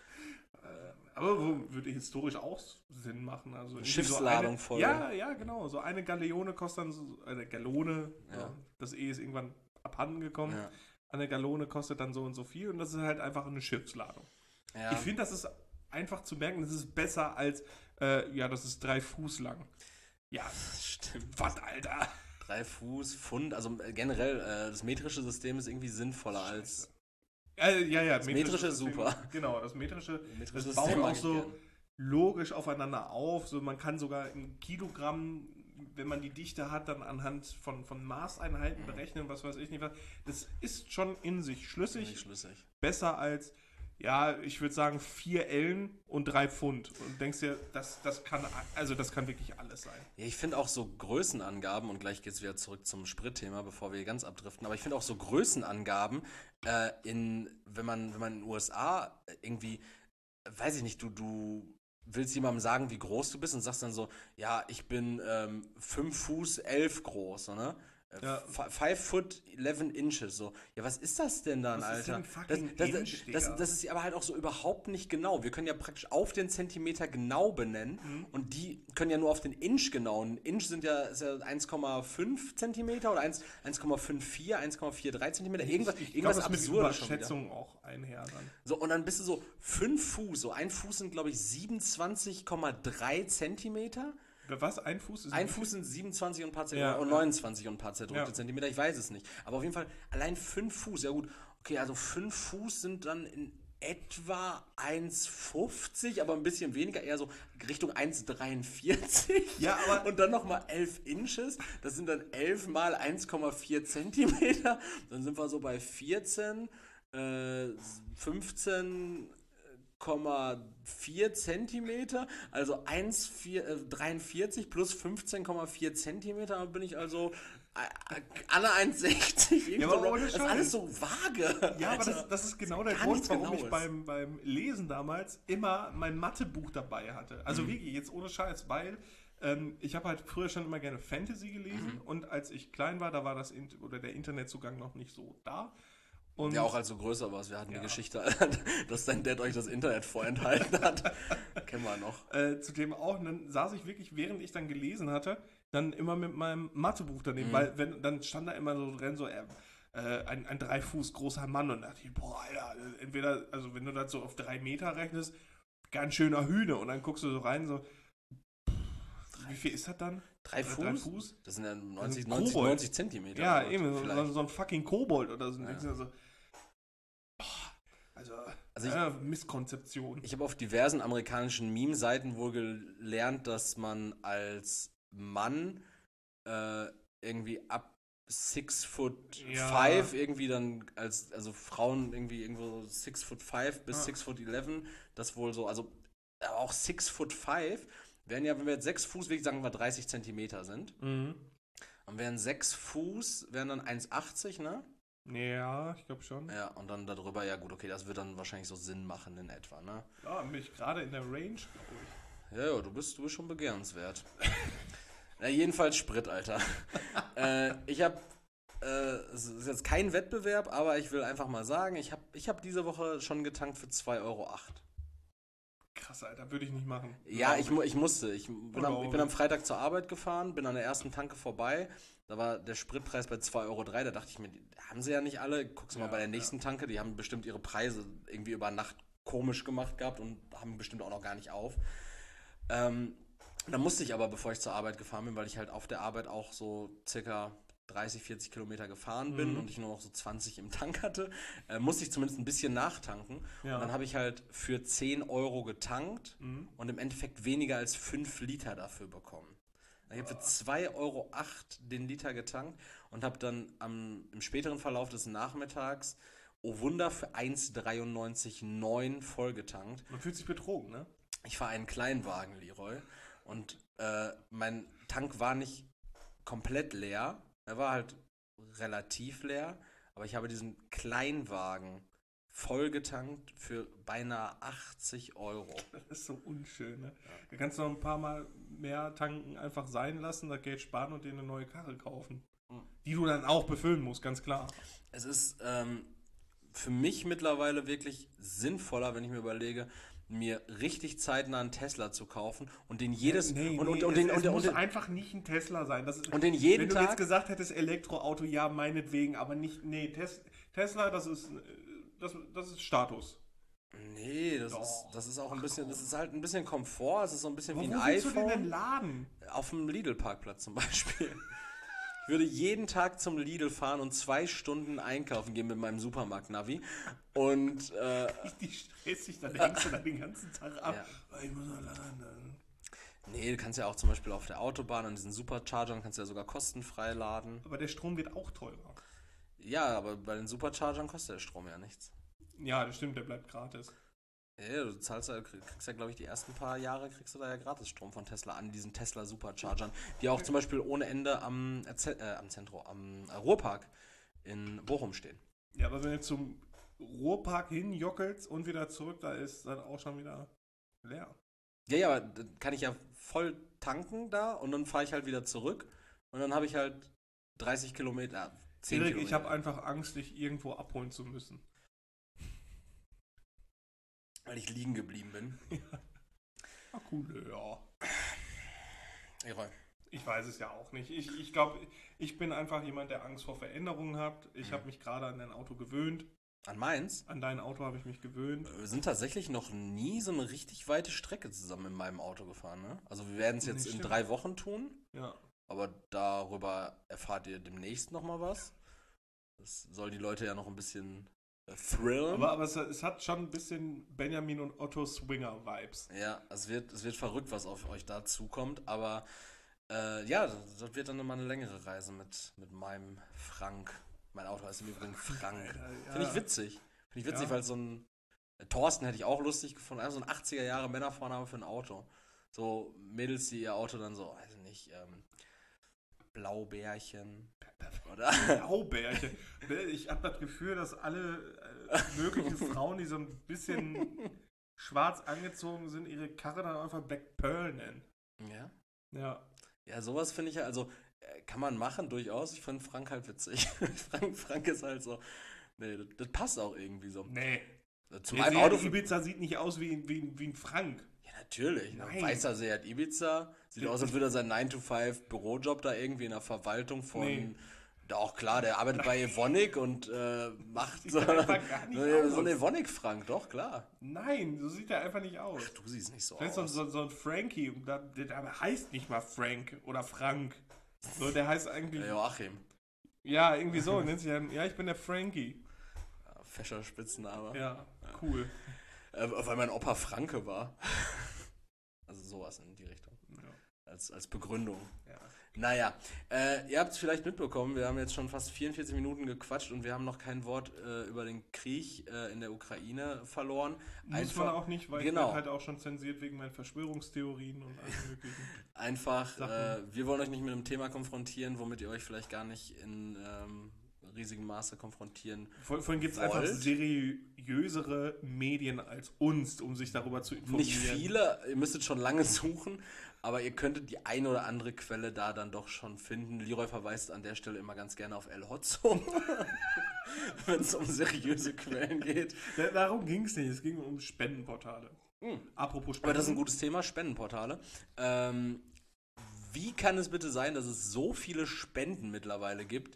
Aber wo- würde historisch auch Sinn machen. Also irgendwie Schiffsladung so eine, voll. Ja, ja, genau. So eine Galeone kostet dann, so, eine Gallone, Ja. ja. Das E ist irgendwann abhanden gekommen. Ja. Eine Gallone kostet dann so und so viel und das ist halt einfach eine Schiffsladung. Ja. Ich finde, das ist einfach zu merken, das ist besser als, äh, ja, das ist drei Fuß lang. Ja, Stimmt. was, Alter? Drei Fuß, Pfund, also äh, generell, äh, das metrische System ist irgendwie sinnvoller als. Äh, ja, ja, Das metrische ist System- super. Genau, das metrische, Metrisches das baut System mag auch ich so gern. logisch aufeinander auf. So, man kann sogar in Kilogramm, wenn man die Dichte hat, dann anhand von, von Maßeinheiten berechnen, was weiß ich nicht was. Das ist schon in sich schlüssig. Nicht schlüssig. Besser als, ja, ich würde sagen, vier Ellen und drei Pfund. Und denkst dir, das, das kann, also das kann wirklich alles sein. Ja, ich finde auch so Größenangaben, und gleich geht es wieder zurück zum Spritthema, bevor wir hier ganz abdriften, aber ich finde auch so Größenangaben, äh, in, wenn man, wenn man in den U S A irgendwie, weiß ich nicht, du, du willst jemandem sagen, wie groß du bist und sagst dann so, ja, ich bin ähm, fünf Fuß elf groß, so, ne? Ja. five foot eleven inches, so. Ja, was ist das denn dann, Was Alter? ist denn das, fucking das, Inch, das, Digga? das ist aber halt auch so überhaupt nicht genau. Wir können ja praktisch auf den Zentimeter genau benennen Mhm. und die können ja nur auf den Inch genau. Ein Inch sind ja, ist ja eins Komma fünf Zentimeter oder eins Komma fünfundvierzig, eins Komma vierunddreißig Zentimeter. Irgendwas, ich irgendwas glaube, das mit Absurdes schon wieder. Überschätzung auch einher dann. So, und dann bist du so fünf Fuß. So ein Fuß sind, glaube ich, siebenundzwanzig Komma drei Zentimeter. Was? Ein Fuß ist Ein Fuß sind siebenundzwanzig und ein paar Zentimeter, Ja, und ja. neunundzwanzig und ein paar zerdrückte Ja. Zentimeter, ich weiß es nicht. Aber auf jeden Fall, allein fünf Fuß, ja gut, okay, also fünf Fuß sind dann in etwa eins Komma fünfzig, aber ein bisschen weniger, eher so Richtung eins Komma dreiundvierzig. Ja, aber- Und dann nochmal elf Inches, das sind dann elf mal eins Komma vier Zentimeter, dann sind wir so bei vierzehn, äh, fünfzehn Komma vier Zentimeter, also eins Komma vier, äh, dreiundvierzig plus fünfzehn Komma vier Zentimeter, dann bin ich also äh, Anne eins Komma sechzig. Ja, aber so, ohne das ist Scheiß. alles so vage. Ja, aber Alter. das, das ist genau der gar Grund, nichts warum Genaues. ich beim, beim Lesen damals immer mein Mathebuch dabei hatte. Also Mhm. wirklich, jetzt ohne Scheiß, weil ähm, ich habe halt früher schon immer gerne Fantasy gelesen Mhm. und als ich klein war, da war das In- oder der Internetzugang noch nicht so da. Und Ja, auch als du größer warst. Wir hatten Ja. die Geschichte, dass dein Dad euch das Internet vorenthalten hat. Kennen wir noch. äh, zudem auch, und dann saß ich wirklich, während ich dann gelesen hatte, dann immer mit meinem Mathebuch daneben, Mhm. weil wenn, dann stand da immer so drin, so äh, äh, ein, ein drei Fuß großer Mann und da dachte ich, boah, Alter, entweder, also wenn du das so auf drei Meter rechnest, ganz schöner Hühne und dann guckst du so rein, so, wie viel ist das dann? Drei Äh, Fuß? Drei Fuß? Das sind ja Das neunzig, ist neunzig, Kobold. neunzig Zentimeter. Ja, oder eben, so, vielleicht. so, so ein fucking Kobold oder so. Und Ja. denkst du dir so, boah, also, Also ich- ja, Misskonzeption. Ich habe auf diversen amerikanischen Meme-Seiten wohl gelernt, dass man als Mann äh, irgendwie ab six foot Ja. five irgendwie dann als, also Frauen irgendwie irgendwo so six foot five bis Ah. six foot eleven, das wohl so, also äh, auch six foot five wären ja, wenn wir jetzt sechs Fuß, wie sagen wir dreißig Zentimeter sind, Mhm. und wären sechs Fuß, wären dann eins achtzig, ne? Ja, ich glaube schon. Ja, und dann darüber, ja gut, okay, das wird dann wahrscheinlich so Sinn machen in etwa, ne? Ja, mich gerade in der Range, glaube ich. Ja, ja, du bist, du bist schon begehrenswert. Na, jedenfalls Sprit, Alter. äh, ich habe, äh, es ist jetzt kein Wettbewerb, aber ich will einfach mal sagen, ich habe ich hab diese Woche schon getankt für zwei Euro acht. Krass, Alter, würde ich nicht machen. Ja, ich, mu- ich musste. Ich bin, am, ich bin Glaube. am Freitag zur Arbeit gefahren, bin an der ersten Tanke vorbei. Da war der Spritpreis bei zwei Euro drei. Da dachte ich mir, die haben sie ja nicht alle. Guckst du mal Ja, bei der ja. nächsten Tanke. Die haben bestimmt ihre Preise irgendwie über Nacht komisch gemacht gehabt und haben bestimmt auch noch gar nicht auf. Ähm, da musste ich aber, bevor ich zur Arbeit gefahren bin, weil ich halt auf der Arbeit auch so circa dreißig, vierzig Kilometer gefahren bin Mhm. und ich nur noch so zwanzig im Tank hatte, äh, musste ich zumindest ein bisschen nachtanken. Ja. Und dann habe ich halt für zehn Euro getankt Mhm. und im Endeffekt weniger als fünf Liter dafür bekommen. Ich habe für zwei Euro acht den Liter getankt und habe dann am, im späteren Verlauf des Nachmittags, oh Wunder, für eins dreiundneunzig neun vollgetankt. Man fühlt sich betrogen, ne? Ich fahre einen Kleinwagen, Leroy, und äh, mein Tank war nicht komplett leer. Er war halt relativ leer, aber ich habe diesen Kleinwagen vollgetankt für beinahe achtzig Euro. Das ist so unschön, ne? Da kannst du noch ein paar Mal mehr tanken einfach sein lassen, das Geld sparen und dir eine neue Karre kaufen. Mhm. Die du dann auch befüllen musst, ganz klar. Es ist ähm, für mich mittlerweile wirklich sinnvoller, wenn ich mir überlege, mir richtig zeitnah einen Tesla zu kaufen und den jedes Nee, und, nee, und, und, es, den, es und, den- muss und den, einfach nicht ein Tesla sein. Das ist, und den jeden wenn du Tag jetzt gesagt hättest, Elektroauto, ja, meinetwegen, aber nicht, nee, Tes, Tesla, das ist, äh, das, das ist Status. Nee, das Doch. ist, das ist auch ein bisschen, das ist halt ein bisschen Komfort, es ist so ein bisschen Aber wie wo ein willst du den denn iPhone. laden? Auf dem Lidl-Parkplatz zum Beispiel. Ich würde jeden Tag zum Lidl fahren und zwei Stunden einkaufen gehen mit meinem Supermarkt-Navi. Und äh, Richtig stressig, dann hängst du da den ganzen Tag ab. Ja. Ich muss noch laden. nee, du kannst ja auch zum Beispiel auf der Autobahn an diesen Superchargern kannst du ja sogar kostenfrei laden. Aber der Strom wird auch teurer. Ja, aber bei den Superchargern kostet der Strom ja nichts. Ja, das stimmt, der bleibt gratis. Ja, du zahlst ja, kriegst ja, glaube ich, die ersten paar Jahre kriegst du da ja gratis Strom von Tesla an diesen Tesla Superchargern, die auch zum Beispiel ohne Ende am, äh, Z- äh, am Zentrum, am äh, Ruhrpark in Bochum stehen. Ja, aber wenn du zum Ruhrpark hinjockelst und wieder zurück, da ist dann auch schon wieder leer. Ja, ja, aber dann kann ich ja voll tanken da und dann fahre ich halt wieder zurück und dann habe ich halt dreißig Kilometer, äh, zehn Erik, Kilometer. ich habe einfach Angst, dich irgendwo abholen zu müssen. weil ich liegen geblieben bin. Ah, cool, ja. Leroy. Ich weiß es ja auch nicht. Ich, ich glaube, ich bin einfach jemand, der Angst vor Veränderungen hat. Ich habe mich gerade an dein Auto gewöhnt. An meins? An dein Auto habe ich mich gewöhnt. Wir sind tatsächlich noch nie so eine richtig weite Strecke zusammen in meinem Auto gefahren, ne? Also wir werden es jetzt Nee, in stimmt. drei Wochen tun, Ja. aber darüber erfahrt ihr demnächst nochmal was. Das soll die Leute ja noch ein bisschen äh, thrillen. Aber, aber es, es hat schon ein bisschen Benjamin und Otto Swinger-Vibes. Ja, es wird, es wird verrückt, was auf euch da zukommt, aber äh, ja, das, das wird dann mal eine längere Reise mit, mit meinem Frank. Mein Auto heißt im Übrigen Frank. Alter, ja. Finde ich witzig. Finde ich witzig, Ja. weil so ein äh, Thorsten hätte ich auch lustig gefunden, einfach so ein achtziger Jahre Männervorname für ein Auto. So Mädels, die ihr Auto dann so, weiß ich nicht, ähm, Blaubärchen oder Blaubärchen. Ich habe das Gefühl, dass alle äh, möglichen Frauen, die so ein bisschen schwarz angezogen sind, ihre Karre dann einfach Black Pearl nennen. ja. Ja. Ja, sowas finde ich ja, also äh, kann man machen, durchaus. Ich finde Frank halt witzig. Frank, Frank ist halt so, nee, das, das passt auch irgendwie so. Nee. Äh, Zu Der meinem Seat Auto. Ibiza sieht nicht aus wie, wie, wie ein Frank. Ja, natürlich. Ein Nein. weißer Seat Ibiza. Sieht aus, als würde er seinen nine to five Bürojob da irgendwie in der Verwaltung von. Nee. Doch, klar, der arbeitet bei Evonik und äh, macht Sieht so, einfach gar nicht so, so aus. ein Evonik-Frank, doch, klar. Nein, so sieht er einfach nicht aus. Ach, du siehst nicht so Vielleicht so, aus. so, so ein Frankie, der, der heißt nicht mal Frank oder Frank. So, der heißt eigentlich. Ja, Joachim. Ja, irgendwie so. Nennt sich dann, ja, ich bin der Frankie. Ja, fescher Spitzname. Ja, cool. Äh, weil mein Opa Franke war. Also sowas in die Richtung. Ja. Als, als Begründung. Ja. Naja, äh, ihr habt es vielleicht mitbekommen, wir haben jetzt schon fast vierundvierzig Minuten gequatscht und wir haben noch kein Wort äh, über den Krieg äh, in der Ukraine verloren. Muss man auch nicht, weil genau. ich werde halt auch schon zensiert wegen meinen Verschwörungstheorien und allem möglichen. Einfach, Sachen. äh, wir wollen euch nicht mit einem Thema konfrontieren, womit ihr euch vielleicht gar nicht in ähm, riesigem Maße konfrontieren. Vor, vorhin gibt es Wollt? einfach seriösere Medien als uns, um sich darüber zu informieren. Nicht viele, ihr müsstet schon lange suchen, aber ihr könntet die eine oder andere Quelle da dann doch schon finden. Leroy verweist an der Stelle immer ganz gerne auf El Hotzo, wenn es um seriöse Quellen geht. Da- Darum ging es nicht, es ging um Spendenportale. Hm. Apropos Spenden. Aber das ist ein gutes Thema, Spendenportale. Ähm, wie kann es bitte sein, dass es so viele Spenden mittlerweile gibt,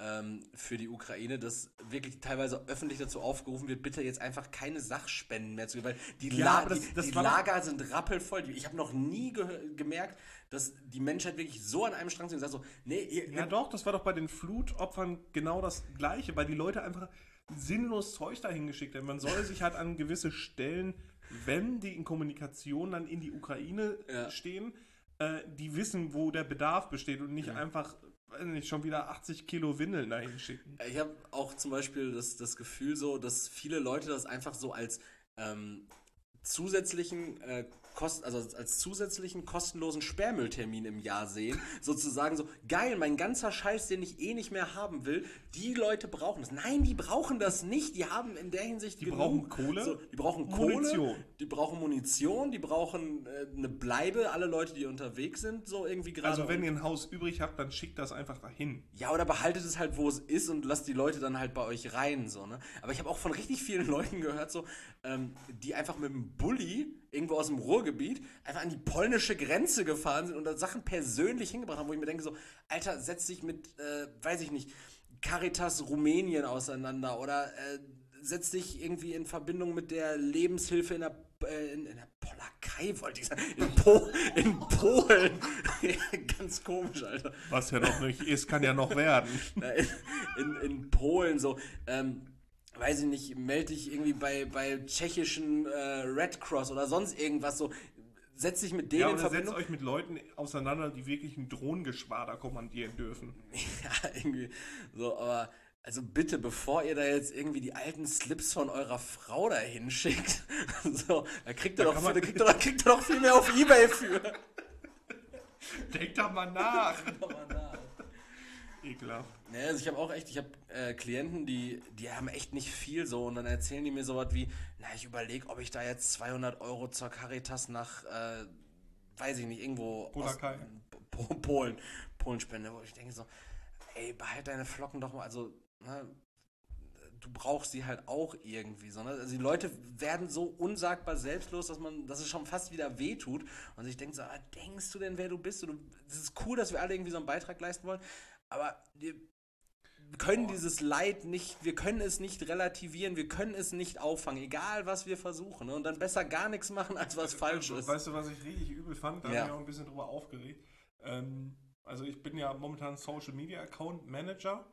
ähm, für die Ukraine, dass wirklich teilweise öffentlich dazu aufgerufen wird, bitte jetzt einfach keine Sachspenden mehr zu geben, weil die, Ja, La- aber das- die, das die war doch- Lager sind rappelvoll. Ich habe noch nie ge- gemerkt, dass die Menschheit wirklich so an einem Strang sind und sagt so, nee, ihr, Ja doch, das war doch bei den Flutopfern genau das Gleiche, weil die Leute einfach sinnlos Zeug dahin geschickt haben. Man soll sich halt an gewisse Stellen, wenn die in Kommunikation dann in die Ukraine Ja. stehen, äh, die wissen, wo der Bedarf besteht und nicht einfach, weiß nicht, schon wieder achtzig Kilo Windeln dahin schicken. Ich habe auch zum Beispiel das, das Gefühl so, dass viele Leute das einfach so als ähm, zusätzlichen äh, Kost, also als zusätzlichen kostenlosen Sperrmülltermin im Jahr sehen. Sozusagen so, geil, mein ganzer Scheiß, den ich eh nicht mehr haben will, die Leute brauchen das. Nein, die brauchen das nicht. Die haben in der Hinsicht Die genug. brauchen Kohle, So, die brauchen Munition. Kohle, die brauchen Munition, die brauchen äh, eine Bleibe, alle Leute, die unterwegs sind, so irgendwie gerade. Also wenn ihr ein Haus übrig habt, dann schickt das einfach dahin. Ja, oder behaltet es halt, wo es ist und lasst die Leute dann halt bei euch rein, so, ne? Aber ich habe auch von richtig vielen Leuten gehört, so, ähm, die einfach mit dem Bulli irgendwo aus dem Ruhrgebiet einfach an die polnische Grenze gefahren sind und da Sachen persönlich hingebracht haben, wo ich mir denke, so, Alter, setz dich mit, äh, weiß ich nicht, Caritas Rumänien auseinander oder äh, setz dich irgendwie in Verbindung mit der Lebenshilfe in der, äh, in, in der Polakei, wollte ich sagen, in, po in Polen. Ganz komisch, Alter. Was ja noch nicht ist, kann ja noch werden. In, in, in Polen so, ähm, weiß ich nicht, melde dich irgendwie bei, bei tschechischen äh, Red Cross oder sonst irgendwas so, setz dich mit denen Ja, in oder setzt Verbindung. euch mit Leuten auseinander, die wirklich ein Drohnengeschwader kommandieren dürfen. Ja, irgendwie so, aber also bitte, bevor ihr da jetzt irgendwie die alten Slips von eurer Frau da hinschickt, so, da kriegt ihr Da doch, kann man- da kriegt ihr doch, kriegt ihr doch viel mehr auf Ebay für. Denkt doch mal nach. Ekelhaft. Ja, also ich habe auch echt, ich habe äh, Klienten, die, die haben echt nicht viel so und dann erzählen die mir sowas wie, na, ich überlege, ob ich da jetzt zweihundert Euro zur Caritas nach, äh, weiß ich nicht, irgendwo Polakei. aus Po- Polen, Polen spende, wo ich denke so, ey, behalt deine Flocken doch mal, also, ne, du brauchst sie halt auch irgendwie, sondern also die Leute werden so unsagbar selbstlos, dass man, dass es schon fast wieder wehtut und sich denkt so, ah, denkst du denn, wer du bist? Und es ist cool, dass wir alle irgendwie so einen Beitrag leisten wollen, aber wir können dieses Leid nicht, wir können es nicht relativieren, wir können es nicht auffangen, egal was wir versuchen, ne? Und dann besser gar nichts machen, als was falsch ist. Weißt du, was ich richtig übel fand? Da Ja. habe ich auch ein bisschen drüber aufgeregt. Ähm, also ich bin ja momentan Social Media Account Manager.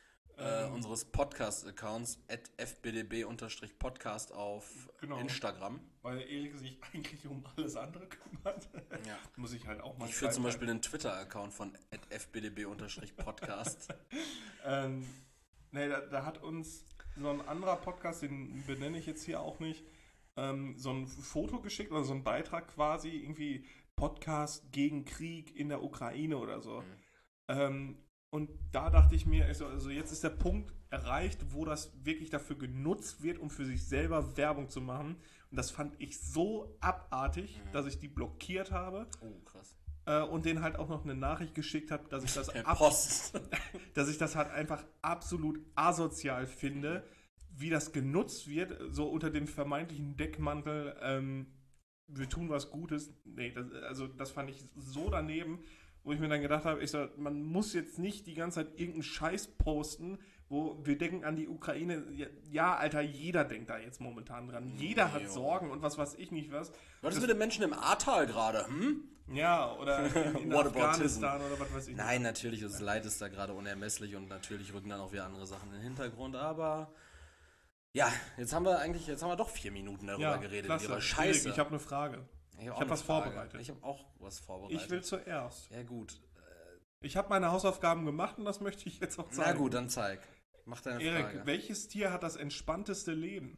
Äh, Ähm, unseres Podcast-Accounts at f b d b Podcast auf Genau. Instagram. Weil Erik sich eigentlich um alles andere kümmert. Ja. Muss ich halt auch mal Ich führe zum Zeit Beispiel den Twitter-Account von at f b d b Podcast. Ähm, nee, da, da hat uns so ein anderer Podcast, den benenne ich jetzt hier auch nicht, ähm, so ein Foto geschickt oder so ein Beitrag quasi, irgendwie Podcast gegen Krieg in der Ukraine oder so. Mhm. Ähm, und da dachte ich mir, also, also jetzt ist der Punkt erreicht, wo das wirklich dafür genutzt wird, um für sich selber Werbung zu machen. Und das fand ich so abartig, Mhm. dass ich die blockiert habe Oh, krass. äh, und denen halt auch noch eine Nachricht geschickt habe, dass ich das Per ab Post. dass ich das halt einfach absolut asozial finde, wie das genutzt wird, so unter dem vermeintlichen Deckmantel, ähm, wir tun was Gutes. Nee, das, also das fand ich so daneben, wo ich mir dann gedacht habe, ich so, man muss jetzt nicht die ganze Zeit irgendeinen Scheiß posten, wo wir denken an die Ukraine. Ja, ja, Alter, jeder denkt da jetzt momentan dran. Jeder hat Jo. Sorgen und was weiß ich nicht was. Was ist mit den Menschen im Ahrtal gerade? Hm? Ja, oder in, in Whataboutism. Afghanistan oder was weiß ich Nein, natürlich, das Leid ist da gerade unermesslich und natürlich rücken dann auch wieder andere Sachen in den Hintergrund, aber ja, jetzt haben wir eigentlich, jetzt haben wir doch vier Minuten darüber Ja, geredet. klasse. Ihre Scheiße. Erik, ich habe eine Frage. Ich habe hab eine was Frage. vorbereitet. Ich habe auch was vorbereitet. Ich will zuerst. Ja gut. Ich habe meine Hausaufgaben gemacht und das möchte ich jetzt auch Na zeigen. gut, dann zeig. Mach deine Erik, Frage. welches Tier hat das entspannteste Leben?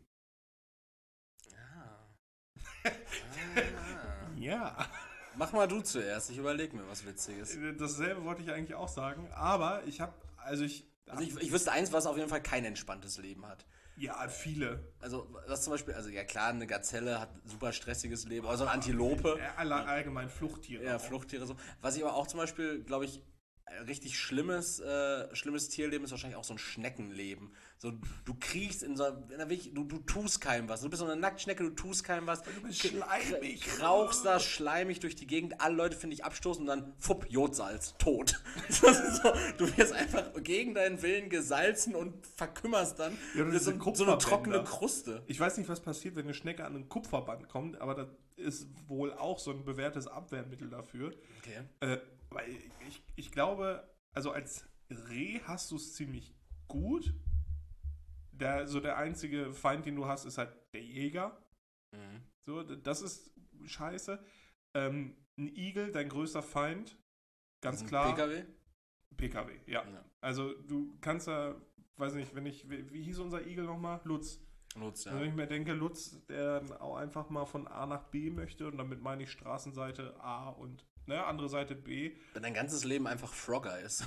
Ah. Ah. Ja. Mach mal du zuerst, ich überlege mir was Witziges. Dasselbe wollte ich eigentlich auch sagen, aber ich habe, also ich, Also ich, ich wüsste eins, was auf jeden Fall kein entspanntes Leben hat. ja, viele. Also was zum Beispiel, also ja klar, eine Gazelle hat super stressiges Leben, also eine Antilope. Äh, alle- allgemein Fluchttiere. Ja, auch. Fluchttiere so. Was ich aber auch zum Beispiel, glaube ich, richtig schlimmes, äh, schlimmes Tierleben ist wahrscheinlich auch so ein Schneckenleben. So, du kriechst in so einer, du, du tust keinem was. Du bist so eine Nacktschnecke, du tust keinem was. Du bist schleimig. Krauchst da schleimig durch die Gegend. Alle Leute finden dich abstoßen und dann, fupp, Jodsalz, tot. Das ist so, du wirst einfach gegen deinen Willen gesalzen und verkümmerst dann. Ja, das ist so, so eine trockene Kruste. Ich weiß nicht, was passiert, wenn eine Schnecke an ein Kupferband kommt, aber das ist wohl auch so ein bewährtes Abwehrmittel dafür. Okay. Äh, weil ich, ich glaube, also als Reh hast du es ziemlich gut. Der, so der einzige Feind, den du hast, ist halt der Jäger. Mhm. So, das ist scheiße. Ähm, ein Igel, dein größter Feind. Ganz klar. P K W? P K W, ja. Ja. Also du kannst ja, weiß nicht, wenn ich, wie, wie hieß unser Igel nochmal? Lutz. Lutz, ja. Wenn ich mir denke, Lutz, der dann auch einfach mal von A nach B möchte und damit meine ich Straßenseite A und ne, andere Seite B. Wenn dein ganzes Leben einfach Frogger ist.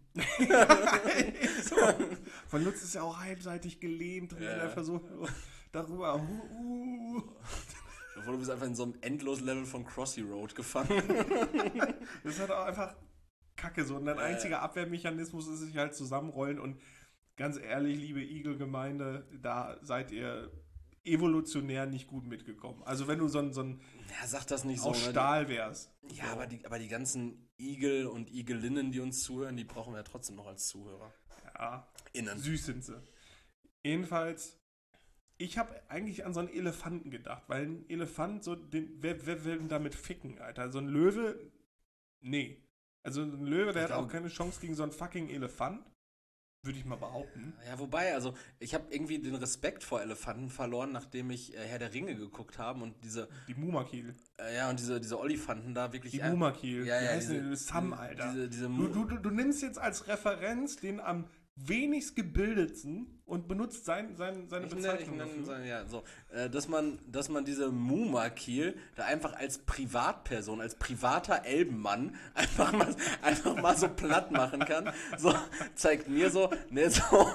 So. Von Lutz ist ja auch halbseitig gelähmt und Ja. er versucht darüber. Uh, uh. Obwohl du bist einfach in so einem Endlos-Level von Crossy Road gefangen. Das ist halt auch einfach Kacke so. Und dein Äh. einziger Abwehrmechanismus ist sich halt zusammenrollen und ganz ehrlich, liebe Igel-Gemeinde, da seid ihr evolutionär nicht gut mitgekommen. Also wenn du so ein, so ein Ja, sag das nicht so. aus ne? Stahl wärst. Ja, so. aber die, aber die ganzen Igel und Igelinnen, die uns zuhören, die brauchen wir ja trotzdem noch als Zuhörer. Ja, Innen. süß sind sie. Jedenfalls, ich habe eigentlich an so einen Elefanten gedacht, weil ein Elefant, so den, wer, wer will denn damit ficken, Alter? So ein Löwe, nee. Also ein Löwe, der Ich hat auch glaub- keine Chance gegen so einen fucking Elefant. Würde ich mal behaupten. Ja, wobei, also ich habe irgendwie den Respekt vor Elefanten verloren, nachdem ich äh, Herr der Ringe geguckt habe und diese, Die Mumakil. äh, ja, und diese, diese Olifanten da wirklich. Die äh, Mumakil. Ja, Wie ja, heißt diese, denn das? Sam, Alter. Diese, diese Du, Mu du, du, du nimmst jetzt als Referenz den am wenigst gebildetsten und benutzt sein, sein, seine Ich nenne, ich Bezeichnung nenne, dafür. seine- ja, so, äh, dass man, dass man diese Mumakil da einfach als Privatperson, als privater Elbenmann einfach mal, einfach mal so platt machen kann, so, zeigt mir so, ne, so,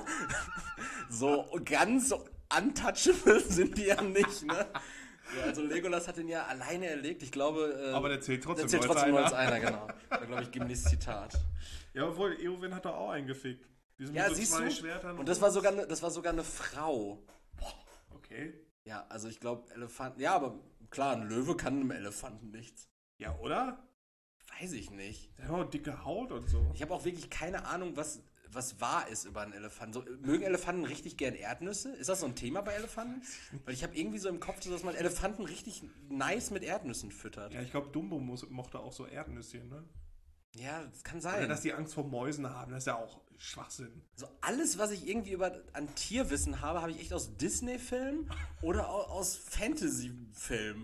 so ganz so untouchable sind die ja nicht, ne? Ja, also Legolas hat ihn ja alleine erlegt, ich glaube, äh, Aber der zählt trotzdem, der zählt nur als trotzdem nur einer. als einer, genau. Da glaube ich, Gimlis Zitat. Ja, obwohl, Eowyn hat doch auch einen gefickt. Die sind Ja, mit so siehst zwei du? Schwertern Und das war sogar, ne- das war sogar eine Frau. Okay. Ja, also ich glaube, Elefanten. Ja, aber klar, ein Löwe kann einem Elefanten nichts. Ja, oder? Weiß ich nicht. Der hat auch dicke Haut und so. Ich habe auch wirklich keine Ahnung, was, was wahr ist über einen Elefanten. So, mögen Elefanten richtig gern Erdnüsse? Ist das so ein Thema bei Elefanten? Weil ich habe irgendwie so im Kopf, dass man Elefanten richtig nice mit Erdnüssen füttert. Ja, ich glaube, Dumbo muss, mochte auch so Erdnüsschen, ne? Ja, das kann Oder sein. dass die Angst vor Mäusen haben, das ist ja auch Schwachsinn. So alles, was ich irgendwie über an Tierwissen habe, habe ich echt aus Disney-Filmen oder au- aus Fantasy-Filmen.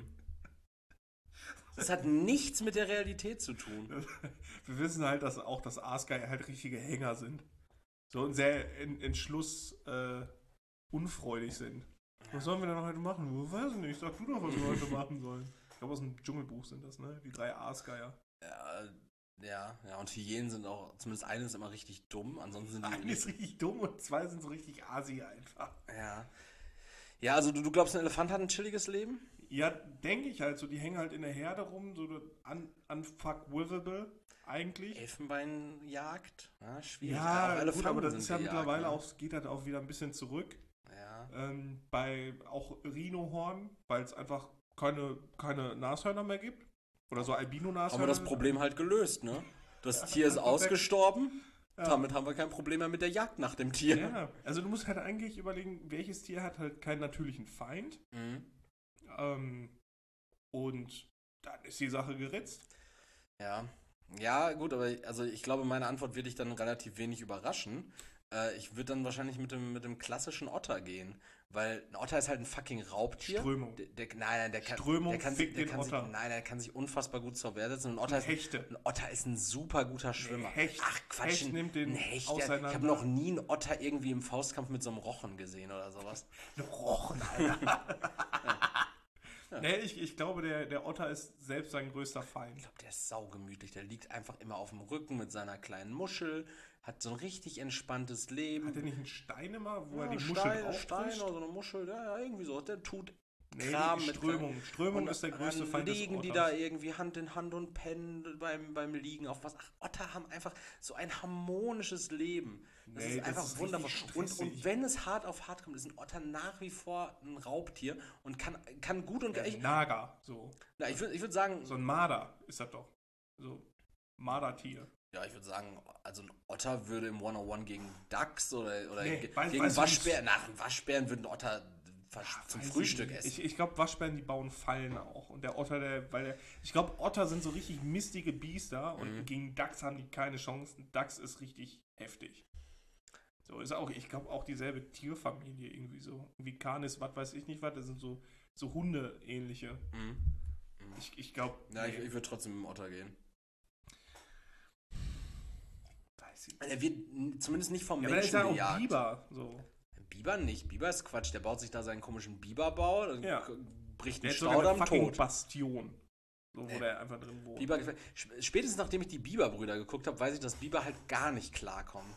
Das hat nichts mit der Realität zu tun. Wir wissen halt, dass auch das Aasgeier halt richtige Hänger sind. So und sehr in, Entschluss äh, unfreudig sind. Was sollen wir denn heute machen? Ich weiß nicht, sag du doch, was wir heute machen sollen. Ich glaube, aus dem Dschungelbuch sind das, ne? Die drei Aasgeier. Ja, ja, ja, und Hyänen sind auch, zumindest eine ist immer richtig dumm, ansonsten sind die. Eine ist richtig dumm und zwei sind so richtig Asi einfach. Ja. Ja, also du, du glaubst, ein Elefant hat ein chilliges Leben? Ja, denke ich halt so. Die hängen halt in der Herde rum, so un, unfuckwithable eigentlich. Elfenbeinjagd? Ja, schwierig. Ja, auch gut, aber das sind ist ja gejagt, mittlerweile ne? auch, geht halt auch wieder ein bisschen zurück. Ja. Ähm, bei auch Rhinohorn, weil es einfach keine, keine Nashörner mehr gibt. Oder so Albino-Nashörner. Haben wir das Problem halt gelöst, ne? Das Tier ist komplett. ausgestorben. Ja. Damit haben wir kein Problem mehr mit der Jagd nach dem Tier. Ja, also du musst halt eigentlich überlegen, welches Tier hat halt keinen natürlichen Feind. Mhm. Ähm, und dann ist die Sache geritzt. Ja. Ja, gut, aber also ich glaube, meine Antwort wird dich dann relativ wenig überraschen. Äh, ich würde dann wahrscheinlich mit dem, mit dem klassischen Otter gehen. Weil ein Otter ist halt ein fucking Raubtier. Strömung. Der, der, nein, nein, der kann, Strömung der kann, sich, fickt der den kann sich, Otter. nein, der kann sich unfassbar gut zur Wehr setzen. Und ein Otter, ist, Hechte. ein Otter ist ein super guter Schwimmer. Hecht. Ach Quatsch, Hecht nimmt den ein Hecht. Der, ich auseinander. habe noch nie einen Otter irgendwie im Faustkampf mit so einem Rochen gesehen oder sowas. Rochen, Alter. Nee, ich, ich glaube, der, der Otter ist selbst sein größter Feind. Ich glaube, der ist saugemütlich. Der liegt einfach immer auf dem Rücken mit seiner kleinen Muschel, hat so ein richtig entspanntes Leben. Hat er nicht einen Stein immer, wo er Ja, die ein Muschel Stein, drauf Stein wischt? oder so eine Muschel, ja, ja, irgendwie so. Der tut Kram. die mit Strömung. Strömung und ist der größte dann Feind des liegen die Otters. da irgendwie Hand in Hand und pennen beim, beim Liegen auf was. Ach, Otter haben einfach so ein harmonisches Leben. Das Nee, ist das einfach ist wundervoll. richtig Und, stressig. und wenn es hart auf hart kommt, ist ein Otter nach wie vor ein Raubtier und kann, kann gut und... Ja, ich Nager, so. na, ich würde ich würd sagen... So ein Marder ist das doch. So, Mardertier. Ja, ich würde sagen, also ein Otter würde im one-on-one gegen Dachs oder, oder Nee, ge- weiß- gegen weißt du, Waschbären, nach einem Waschbären würde ein Otter fast zum Weiß ich Frühstück nicht. essen. Ich, ich glaube, Waschbären, die bauen Fallen auch. Und der Otter, der, weil der, ich glaube, Otter sind so richtig mistige Biester und Mhm. gegen Dachs haben die keine Chance. Dachs ist richtig heftig. So ist auch, ich glaube, auch dieselbe Tierfamilie irgendwie so. Wie Canis, was weiß ich nicht was, das sind so, so Hunde-ähnliche. Mhm. Ich, ich glaube, Ja, ich, ich würde trotzdem mit dem Otter gehen. weiß ich. Er wird n- zumindest nicht vom Ja, aber der ist Menschen ja auch bejagt. Biber. So. Biber nicht. Biber ist Quatsch. Der baut sich da seinen komischen Biberbau, dann Ja. k- bricht Der ein ist sogar eine Staudamm fucking tot. Bastion. So, wo Nee. der einfach drin wohnt. Biber gefällt. Sp- Spätestens nachdem ich die Biberbrüder geguckt habe, weiß ich, dass Biber halt gar nicht klarkommen.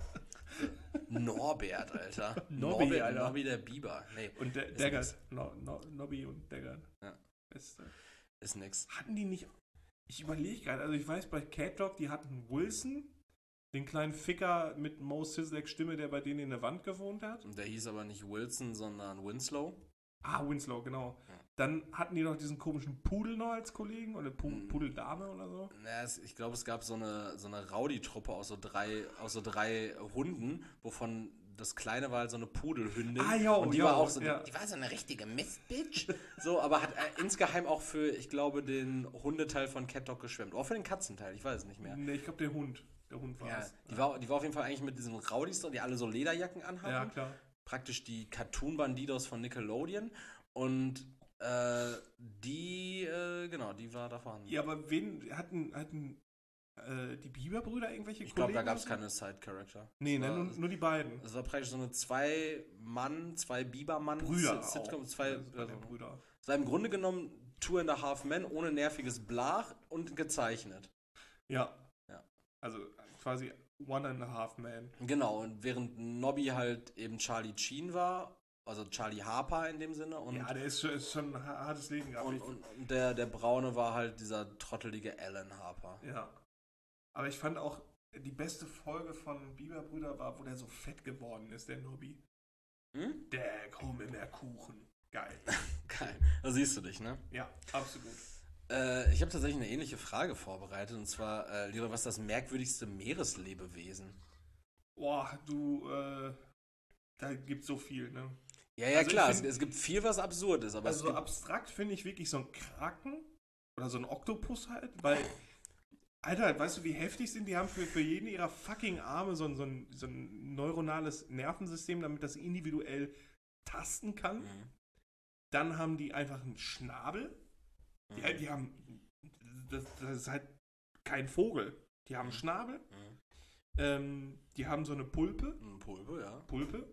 Norbert, Alter. Nobby, Norbert, Alter. Nobby der Biber. Nee, Und der Ist Daggert. No, no, Nobby und Daggert. Ja. Beste. ist nix. Hatten die nicht. Ich überlege gerade, also ich weiß, bei Cat Dog, die hatten Wilson, den kleinen Ficker mit Mo Sisleks Stimme, der bei denen in der Wand gewohnt hat. Und der hieß aber nicht Wilson, sondern Winslow. Ah, Winslow, genau. Ja. Dann hatten die noch diesen komischen Pudel noch als Kollegen oder Pu Mhm. Pudeldame oder so. Naja, es, ich glaube, es gab so eine, so eine Rowdy-Truppe aus so drei, aus so drei Hunden, wovon das Kleine war halt so eine Pudelhündin. Ah, jo, und die jo, war auch so, ja. die, die war so eine richtige Mistbitch. So, aber hat äh, insgeheim auch für, ich glaube, den Hundeteil von Cat Dog geschwemmt. Auch für den Katzenteil, ich weiß es nicht mehr. Nee, ich glaube, der Hund. Der Hund war Ja, es. die war, die war auf jeden Fall eigentlich mit diesen Rowdies, die alle so Lederjacken anhatten. Ja, klar. Praktisch die Cartoon-Bandidos von Nickelodeon. Und äh, die, äh, genau, die war da vorhanden. Ja, aber wen hatten, hatten äh, die Biberbrüder irgendwelche Ich glaube, da Kollegen gab es oder so? keine Side-Character. Nee, Es ne, war- nur, nur die beiden. Es war praktisch so eine zwei-Mann, zwei Bibermann Brüder Sitcom, auch. zwei, Das waren ja also, Brüder. es war im Grunde genommen Two and a Half Men ohne nerviges Blach und gezeichnet. Ja. Ja. Also quasi One and a Half Man. Genau, und während Nobby halt eben Charlie Sheen war, also Charlie Harper in dem Sinne, und, Ja, der ist schon, ist schon ein hartes Leben gehabt. und, Ich- und, und der, der Braune war halt dieser trottelige Alan Harper. Ja. Aber ich fand auch, die beste Folge von Biberbrüder war, wo der so fett geworden ist, der Nobby. Hm? Der komm in der Kuchen. Geil. Geil. Da siehst du dich, ne? Ja, absolut. Äh, ich habe tatsächlich eine ähnliche Frage vorbereitet, und zwar, äh, Leroy, was ist das merkwürdigste Meereslebewesen? Boah, du, äh, da gibt's so viel, ne? Ja, ja, Also ich klar, es, find- es gibt viel, was absurd ist, aber Also es gibt, abstrakt finde ich wirklich so ein Kraken oder so ein Oktopus halt, weil, Alter, weißt du, wie heftig sind die? Haben für, für jeden ihrer fucking Arme so ein, so, ein, so ein neuronales Nervensystem, damit das individuell tasten kann. Mhm. Dann haben die einfach einen Schnabel. Die, Mhm. die haben, das, das ist halt kein Vogel. Die haben einen Schnabel. Mhm. Ähm, die haben so eine Pulpe. Ein Pulpo, ja. Pulpe.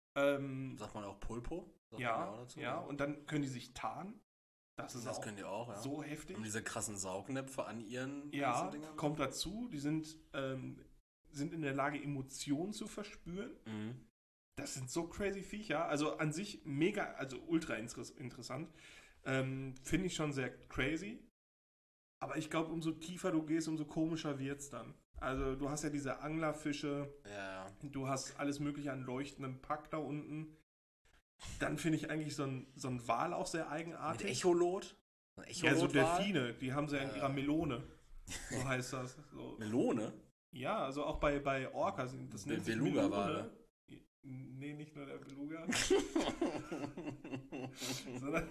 Ähm, Sagt man auch Pulpo? Sagt man ja, auch dazu, ja. Und dann können die sich tarnen. Das ist das auch können die auch, ja. so heftig. Haben diese krassen Saugnäpfe an ihren Ja, ganzen Dingern? kommt dazu. Die sind, ähm, sind in der Lage, Emotionen zu verspüren. Mhm. Das sind so crazy Viecher. Also an sich mega, also ultra interess interessant. Ähm, Finde ich schon sehr crazy. Aber ich glaube, umso tiefer du gehst, umso komischer wird es dann. Also du hast ja diese Anglerfische, Ja, ja. du hast alles mögliche an leuchtendem Pack da unten. Dann finde ich eigentlich so ein, so ein Wal auch sehr Mit eigenartig. Echolot? Ein Ja, so Echolotwal? Delfine, die haben sie ja in Ja. ihrer Melone. So heißt das. So. Melone? Ja, also auch bei, bei Orcas. Das Be- nennt sich Beluga-Wale. Melone. Nee, nicht nur der Beluga. sondern.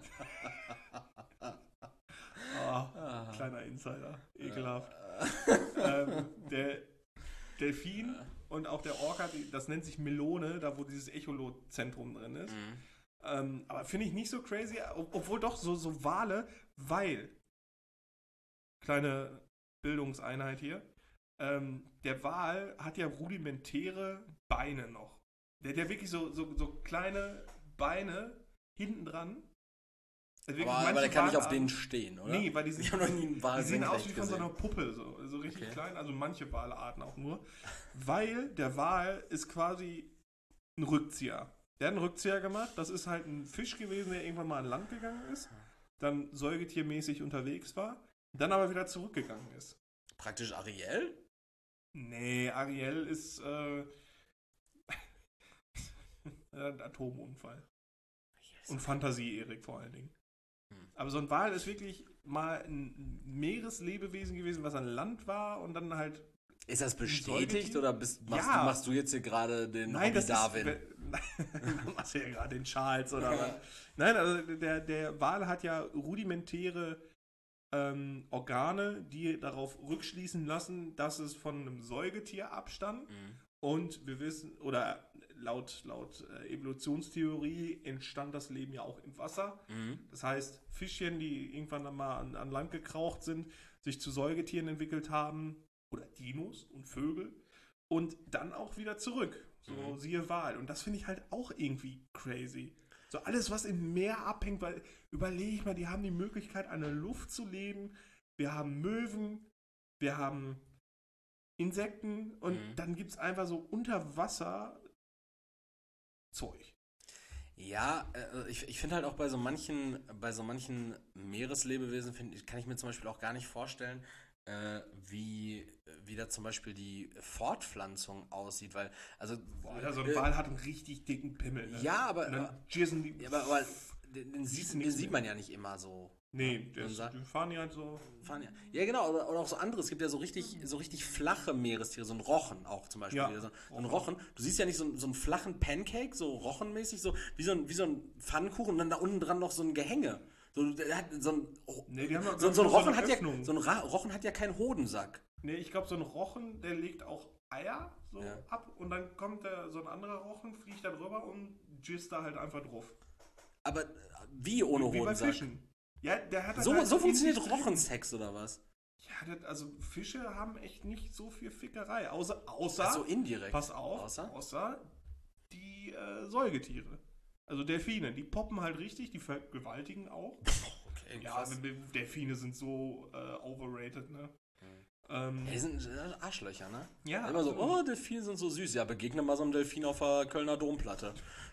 Oh, Ah. kleiner Insider. Ekelhaft. ähm, der Delfin und auch der Orca, die, das nennt sich Melone, da wo dieses Echolot-Zentrum drin ist. Mhm. Ähm, aber finde ich nicht so crazy, ob- obwohl doch so, so Wale, weil, kleine Bildungseinheit hier, ähm, der Wal hat ja rudimentäre Beine noch. Der hat ja wirklich so, so, so kleine Beine hinten dran. Also wirklich Aber, aber der manche kann nicht auf Walarten- denen stehen, oder? Nee, weil die sind, Ich habe noch nie einen Wal die sehen aus wie senkrecht von so gesehen. einer Puppe, so, so richtig Okay. klein, also manche Walarten auch nur. Weil der Wal ist quasi ein Rückzieher. Der hat einen Rückzieher gemacht. Das ist halt ein Fisch gewesen, der irgendwann mal an Land gegangen ist, dann säugetiermäßig unterwegs war, dann aber wieder zurückgegangen ist. Praktisch Ariel? Nee, Ariel ist äh, ein Atomunfall. Und Fantasie-Erik vor allen Dingen. Hm. Aber so ein Wal ist wirklich mal ein Meereslebewesen gewesen, was an Land war und dann halt. Ist das bestätigt oder bist, machst, ja. du, machst du jetzt hier gerade den Nein, das Darwin? Ist, du machst ja gerade den Charles oder was. Nein, also der, der Wal hat ja rudimentäre ähm, Organe, die darauf rückschließen lassen, dass es von einem Säugetier abstammt. Mhm. Und wir wissen, oder laut, laut äh, Evolutionstheorie entstand das Leben ja auch im Wasser. Mhm. Das heißt, Fischchen, die irgendwann dann mal an, an Land gekraucht sind, sich zu Säugetieren entwickelt haben, oder Dinos und Vögel, und dann auch wieder zurück. So mhm. siehe Wal. Und das finde ich halt auch irgendwie crazy. So alles, was im Meer abhängt, weil, überlege ich mal, die haben die Möglichkeit, an der Luft zu leben. Wir haben Möwen, wir haben Insekten und mhm. dann gibt es einfach so unter Wasser Zeug. Ja, äh, ich, ich finde halt auch bei so manchen, bei so manchen Meereslebewesen find, kann ich mir zum Beispiel auch gar nicht vorstellen, äh, wie, wie da zum Beispiel die Fortpflanzung aussieht, weil, also... Boah, ja, so ein äh, Wal hat einen richtig dicken Pimmel, ne? Ja, aber... Und dann jizzen die... Ja, aber, aber den, den, sieht, den sieht man ja nicht immer so. Nee, der ist, die fahren ja halt so... Fahren ja. ja, genau, oder, oder auch so andere. Es gibt ja so richtig, so richtig flache Meerestiere, so ein Rochen auch zum Beispiel. Ja, so, so ein Rochen. Du siehst ja nicht so, so einen flachen Pancake, so rochenmäßig, so wie so ein, wie so ein Pfannkuchen und dann da unten dran noch so ein Gehänge. So, der hat so ein, nee, die haben so, so ein Rochen so hat ja, so ein Ra- Rochen hat ja keinen Hodensack. Nee, ich glaube, so ein Rochen, der legt auch Eier so ja. ab und dann kommt der, so ein anderer Rochen, fliegt da drüber und jizzt da halt einfach drauf. Aber wie ohne wie Hodensack? Bei Fischen. Ja, der hat so halt so funktioniert Rochensex oder was? Ja, das, also Fische haben echt nicht so viel Fickerei, außer, außer Ach so indirekt. Pass auf, außer, außer die äh, Säugetiere. Also Delfine, die poppen halt richtig, die vergewaltigen auch. Okay, ja, also Delfine sind so äh, overrated, ne? Mhm. Ähm, die sind Arschlöcher, ne? Ja. Immer so, oh, Delfine sind so süß. Ja, begegne mal so einem Delfin auf der Kölner Domplatte.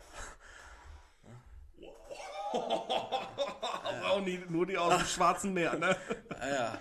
Aber auch nie, nur die aus dem Schwarzen Meer, ne? Ja, ja.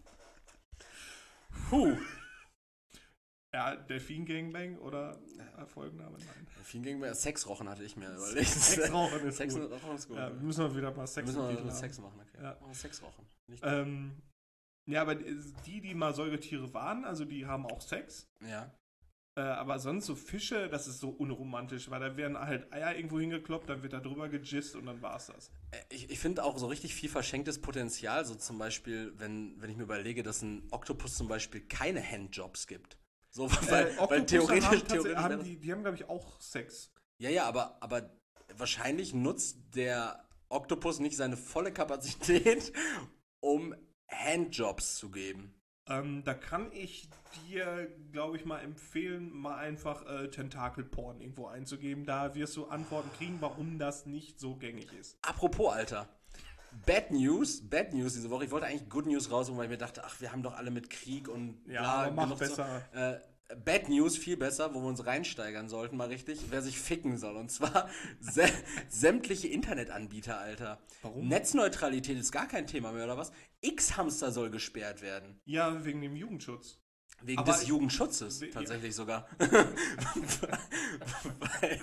Puh. Ja, Delfin Gangbang oder Folgenname? Nein. Delfin Gangbang, Sexrochen hatte ich mir überlegt. Sexrochen ist Sex gut. Rochen ist gut. Ja, müssen wir wieder mal Sex müssen wir mit Sex machen, okay. Ja. Oh, Sexrochen. Nicht ähm, ja, aber die, die mal Säugetiere waren, also die haben auch Sex. Ja. Äh, aber sonst so Fische, das ist so unromantisch, weil da werden halt Eier irgendwo hingekloppt, dann wird da drüber gejizzt und dann war's das. Ich, ich finde auch so richtig viel verschenktes Potenzial, so zum Beispiel, wenn, wenn ich mir überlege, dass ein Oktopus zum Beispiel keine Handjobs gibt. So, weil, äh, weil theoretisch, haben, theoretisch haben die, die haben, glaube ich, auch Sex. Ja, ja, aber, aber wahrscheinlich nutzt der Oktopus nicht seine volle Kapazität, um Handjobs zu geben. Ähm, da kann ich dir, glaube ich, mal empfehlen, mal einfach äh, Tentakelporn irgendwo einzugeben. Da wirst du Antworten kriegen, warum das nicht so gängig ist. Apropos, Alter. Bad News, Bad News diese Woche. Ich wollte eigentlich Good News rausholen, weil ich mir dachte, ach, wir haben doch alle mit Krieg und ja, aber mach besser. So. Äh, Bad News, viel besser, wo wir uns reinsteigern sollten, mal richtig, wer sich ficken soll. Und zwar sä- sämtliche Internetanbieter, Alter. Warum? Netzneutralität ist gar kein Thema mehr, oder was? X-Hamster soll gesperrt werden. Ja, wegen dem Jugendschutz. Wegen aber des ich, Jugendschutzes, we- tatsächlich ja. sogar. weil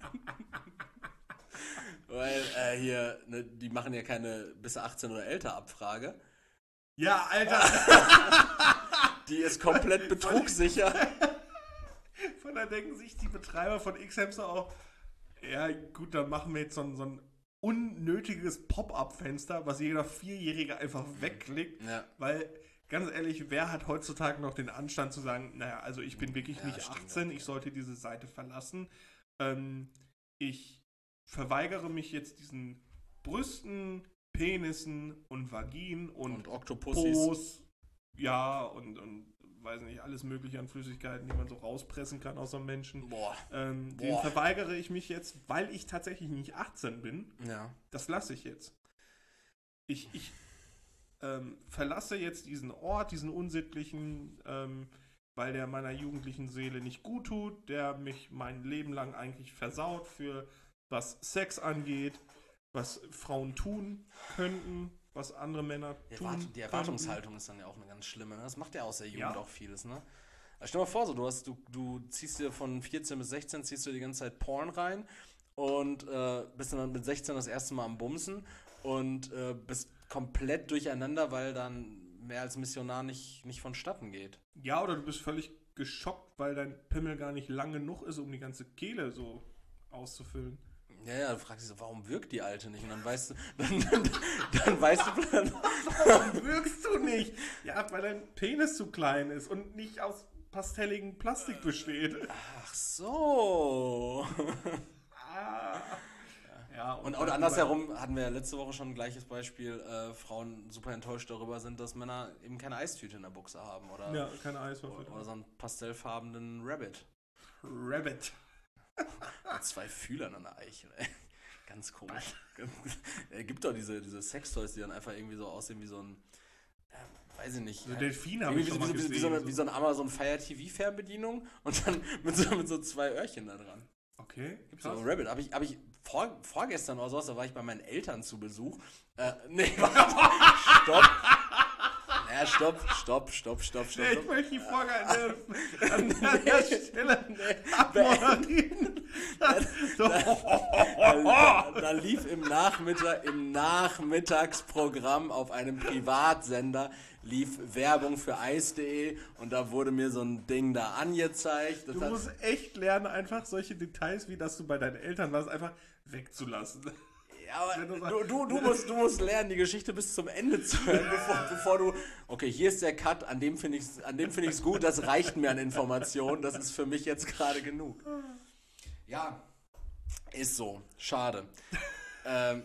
weil äh, hier, ne, die machen ja keine bis achtzehn oder älter Abfrage. Ja, Alter. Die ist komplett betrugssicher. Von da denken sich die Betreiber von X-Hamster auch, ja gut, dann machen wir jetzt so ein, so ein unnötiges Pop-Up-Fenster, was jeder Vierjährige einfach wegklickt, ja. weil, ganz ehrlich, wer hat heutzutage noch den Anstand zu sagen, naja, also ich bin wirklich ja, nicht stimmt, achtzehn, okay. Ich sollte diese Seite verlassen. Ähm, ich verweigere mich jetzt diesen Brüsten, Penissen und Vaginen und, und Oktopussis. Ja, und, und weiß nicht, alles mögliche an Flüssigkeiten, die man so rauspressen kann aus einem Menschen. Boah. Ähm, Boah. Den verweigere ich mich jetzt, weil ich tatsächlich nicht achtzehn bin. Ja. Das lasse ich jetzt. Ich, ich ähm, verlasse jetzt diesen Ort, diesen unsittlichen, ähm, weil der meiner jugendlichen Seele nicht gut tut, der mich mein Leben lang eigentlich versaut für was Sex angeht, was Frauen tun könnten, was andere Männer Die, tun Erwart die Erwartungshaltung ist dann ja auch eine ganz schlimme. Ne? Das macht ja aus der Jugend Ja. auch vieles, ne? Also stell dir mal vor, so, du, hast, du, du ziehst dir von vierzehn bis sechzehn ziehst du die ganze Zeit Porn rein und äh, bist dann mit sechzehn das erste Mal am Bumsen und äh, bist komplett durcheinander, weil dann mehr als Missionar nicht, nicht vonstatten geht. Ja, oder du bist völlig geschockt, weil dein Pimmel gar nicht lang genug ist, um die ganze Kehle so auszufüllen. Ja, ja, du fragst dich so, warum wirkt die Alte nicht? Und dann weißt du, dann, dann, dann weißt du, dann, Warum wirkst du nicht? Ja, weil dein Penis zu klein ist und nicht aus pastelligem Plastik besteht. ach so. Ah. Ja, Und, und andersherum hatten wir ja letzte Woche schon ein gleiches Beispiel, äh, Frauen super enttäuscht darüber sind, dass Männer eben keine Eistüte in der Buchse haben oder, Ja, keine Eiswürfel. oder, oder so einen pastellfarbenen Rabbit. Rabbit. Mit zwei Fühlern an der Eichel, ey. Ganz komisch. Es gibt doch diese, diese Sextoys, die dann einfach irgendwie so aussehen wie so ein, äh, weiß ich nicht. So Delfin habe ich Irgendwie schon wie, mal wie, gesehen. wie, so eine, wie so eine Amazon Fire T V-Fernbedienung und dann mit so, mit so zwei Öhrchen da dran. Okay, So krass. ein Rabbit. Habe ich, hab ich vor, vorgestern oder sowas, da war ich bei meinen Eltern zu Besuch. Äh, nee, warte. Stopp. Ja, stopp, stopp, stopp, stopp, stopp. Nee, ich möchte die Folge an der, an der Stelle abmoderieren. So. Da, da lief im Nachmittag, im Nachmittagsprogramm auf einem Privatsender lief Werbung für eis punkt de und da wurde mir so ein Ding da angezeigt. Das Du hat, musst echt lernen, einfach solche Details, wie dass du bei deinen Eltern warst, einfach wegzulassen. ja, wenn du aber du, du, du, musst, du musst lernen, die Geschichte bis zum Ende zu hören, bevor, bevor du, okay, hier ist der Cut, an dem finde ich es an dem find ich's gut, das reicht mir an Informationen, das ist für mich jetzt gerade genug. Ja, ist so, schade. ähm,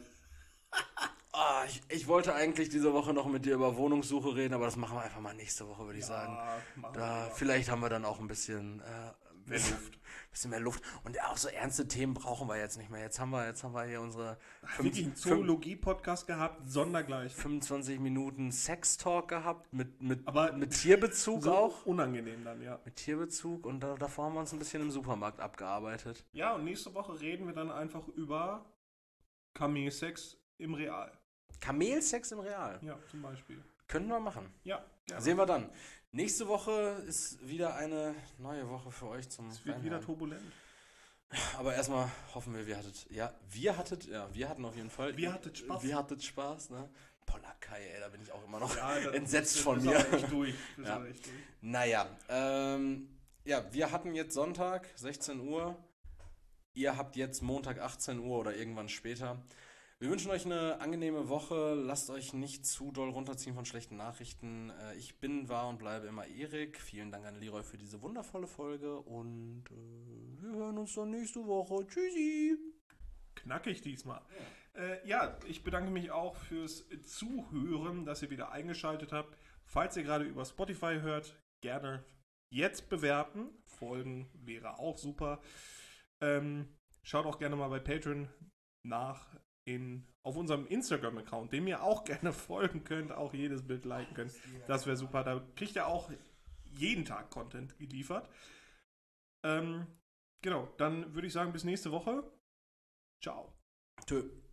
ah, ich, ich wollte eigentlich diese Woche noch mit dir über Wohnungssuche reden, aber das machen wir einfach mal nächste Woche, würde ich sagen. machen Da, wir. vielleicht haben wir dann auch ein bisschen, äh, Mehr Luft. bisschen mehr Luft. Und auch so ernste Themen brauchen wir jetzt nicht mehr. Jetzt haben wir, jetzt haben wir hier unsere Wirklich einen Zoologie-Podcast gehabt, sondergleich. fünfundzwanzig Minuten Sex-Talk gehabt, mit, mit, Aber mit Tierbezug So auch. unangenehm dann, ja. Mit Tierbezug und da, davor haben wir uns ein bisschen im Supermarkt abgearbeitet. Ja, und nächste Woche reden wir dann einfach über Kamelsex im Real. Kamelsex im Real. Ja, zum Beispiel. Können wir machen. Ja, gerne. Sehen wir dann. Nächste Woche ist wieder eine neue Woche für euch zum Es wird Reinhören. wieder turbulent. Aber erstmal hoffen wir, wir hattet, ja, wir hattet, ja, wir hatten auf jeden Fall. Wir hattet Spaß. Wir hattet Spaß, ne? Polakai, ey, da bin ich auch immer noch Ja, das- entsetzt das von ist mir. aber echt durch. Das ist Ja. aber echt durch. Naja, ähm, ja, wir hatten jetzt Sonntag, sechzehn Uhr. Ihr habt jetzt Montag, achtzehn Uhr oder irgendwann später. Wir wünschen euch eine angenehme Woche. Lasst euch nicht zu doll runterziehen von schlechten Nachrichten. Äh, ich bin, war und bleibe immer Erik. Vielen Dank an Leroy für diese wundervolle Folge und äh, wir hören uns dann nächste Woche. Tschüssi! Knackig diesmal. Ja. Äh, ja, ich bedanke mich auch fürs Zuhören, dass ihr wieder eingeschaltet habt. Falls ihr gerade über Spotify hört, gerne jetzt bewerten. Folgen wäre auch super. Ähm, schaut auch gerne mal bei Patreon nach in, auf unserem Instagram-Account, dem ihr auch gerne folgen könnt, auch jedes Bild liken könnt. Das wäre super. Da kriegt ihr auch jeden Tag Content geliefert. Ähm, genau, dann würde ich sagen, bis nächste Woche. Ciao. Tschö.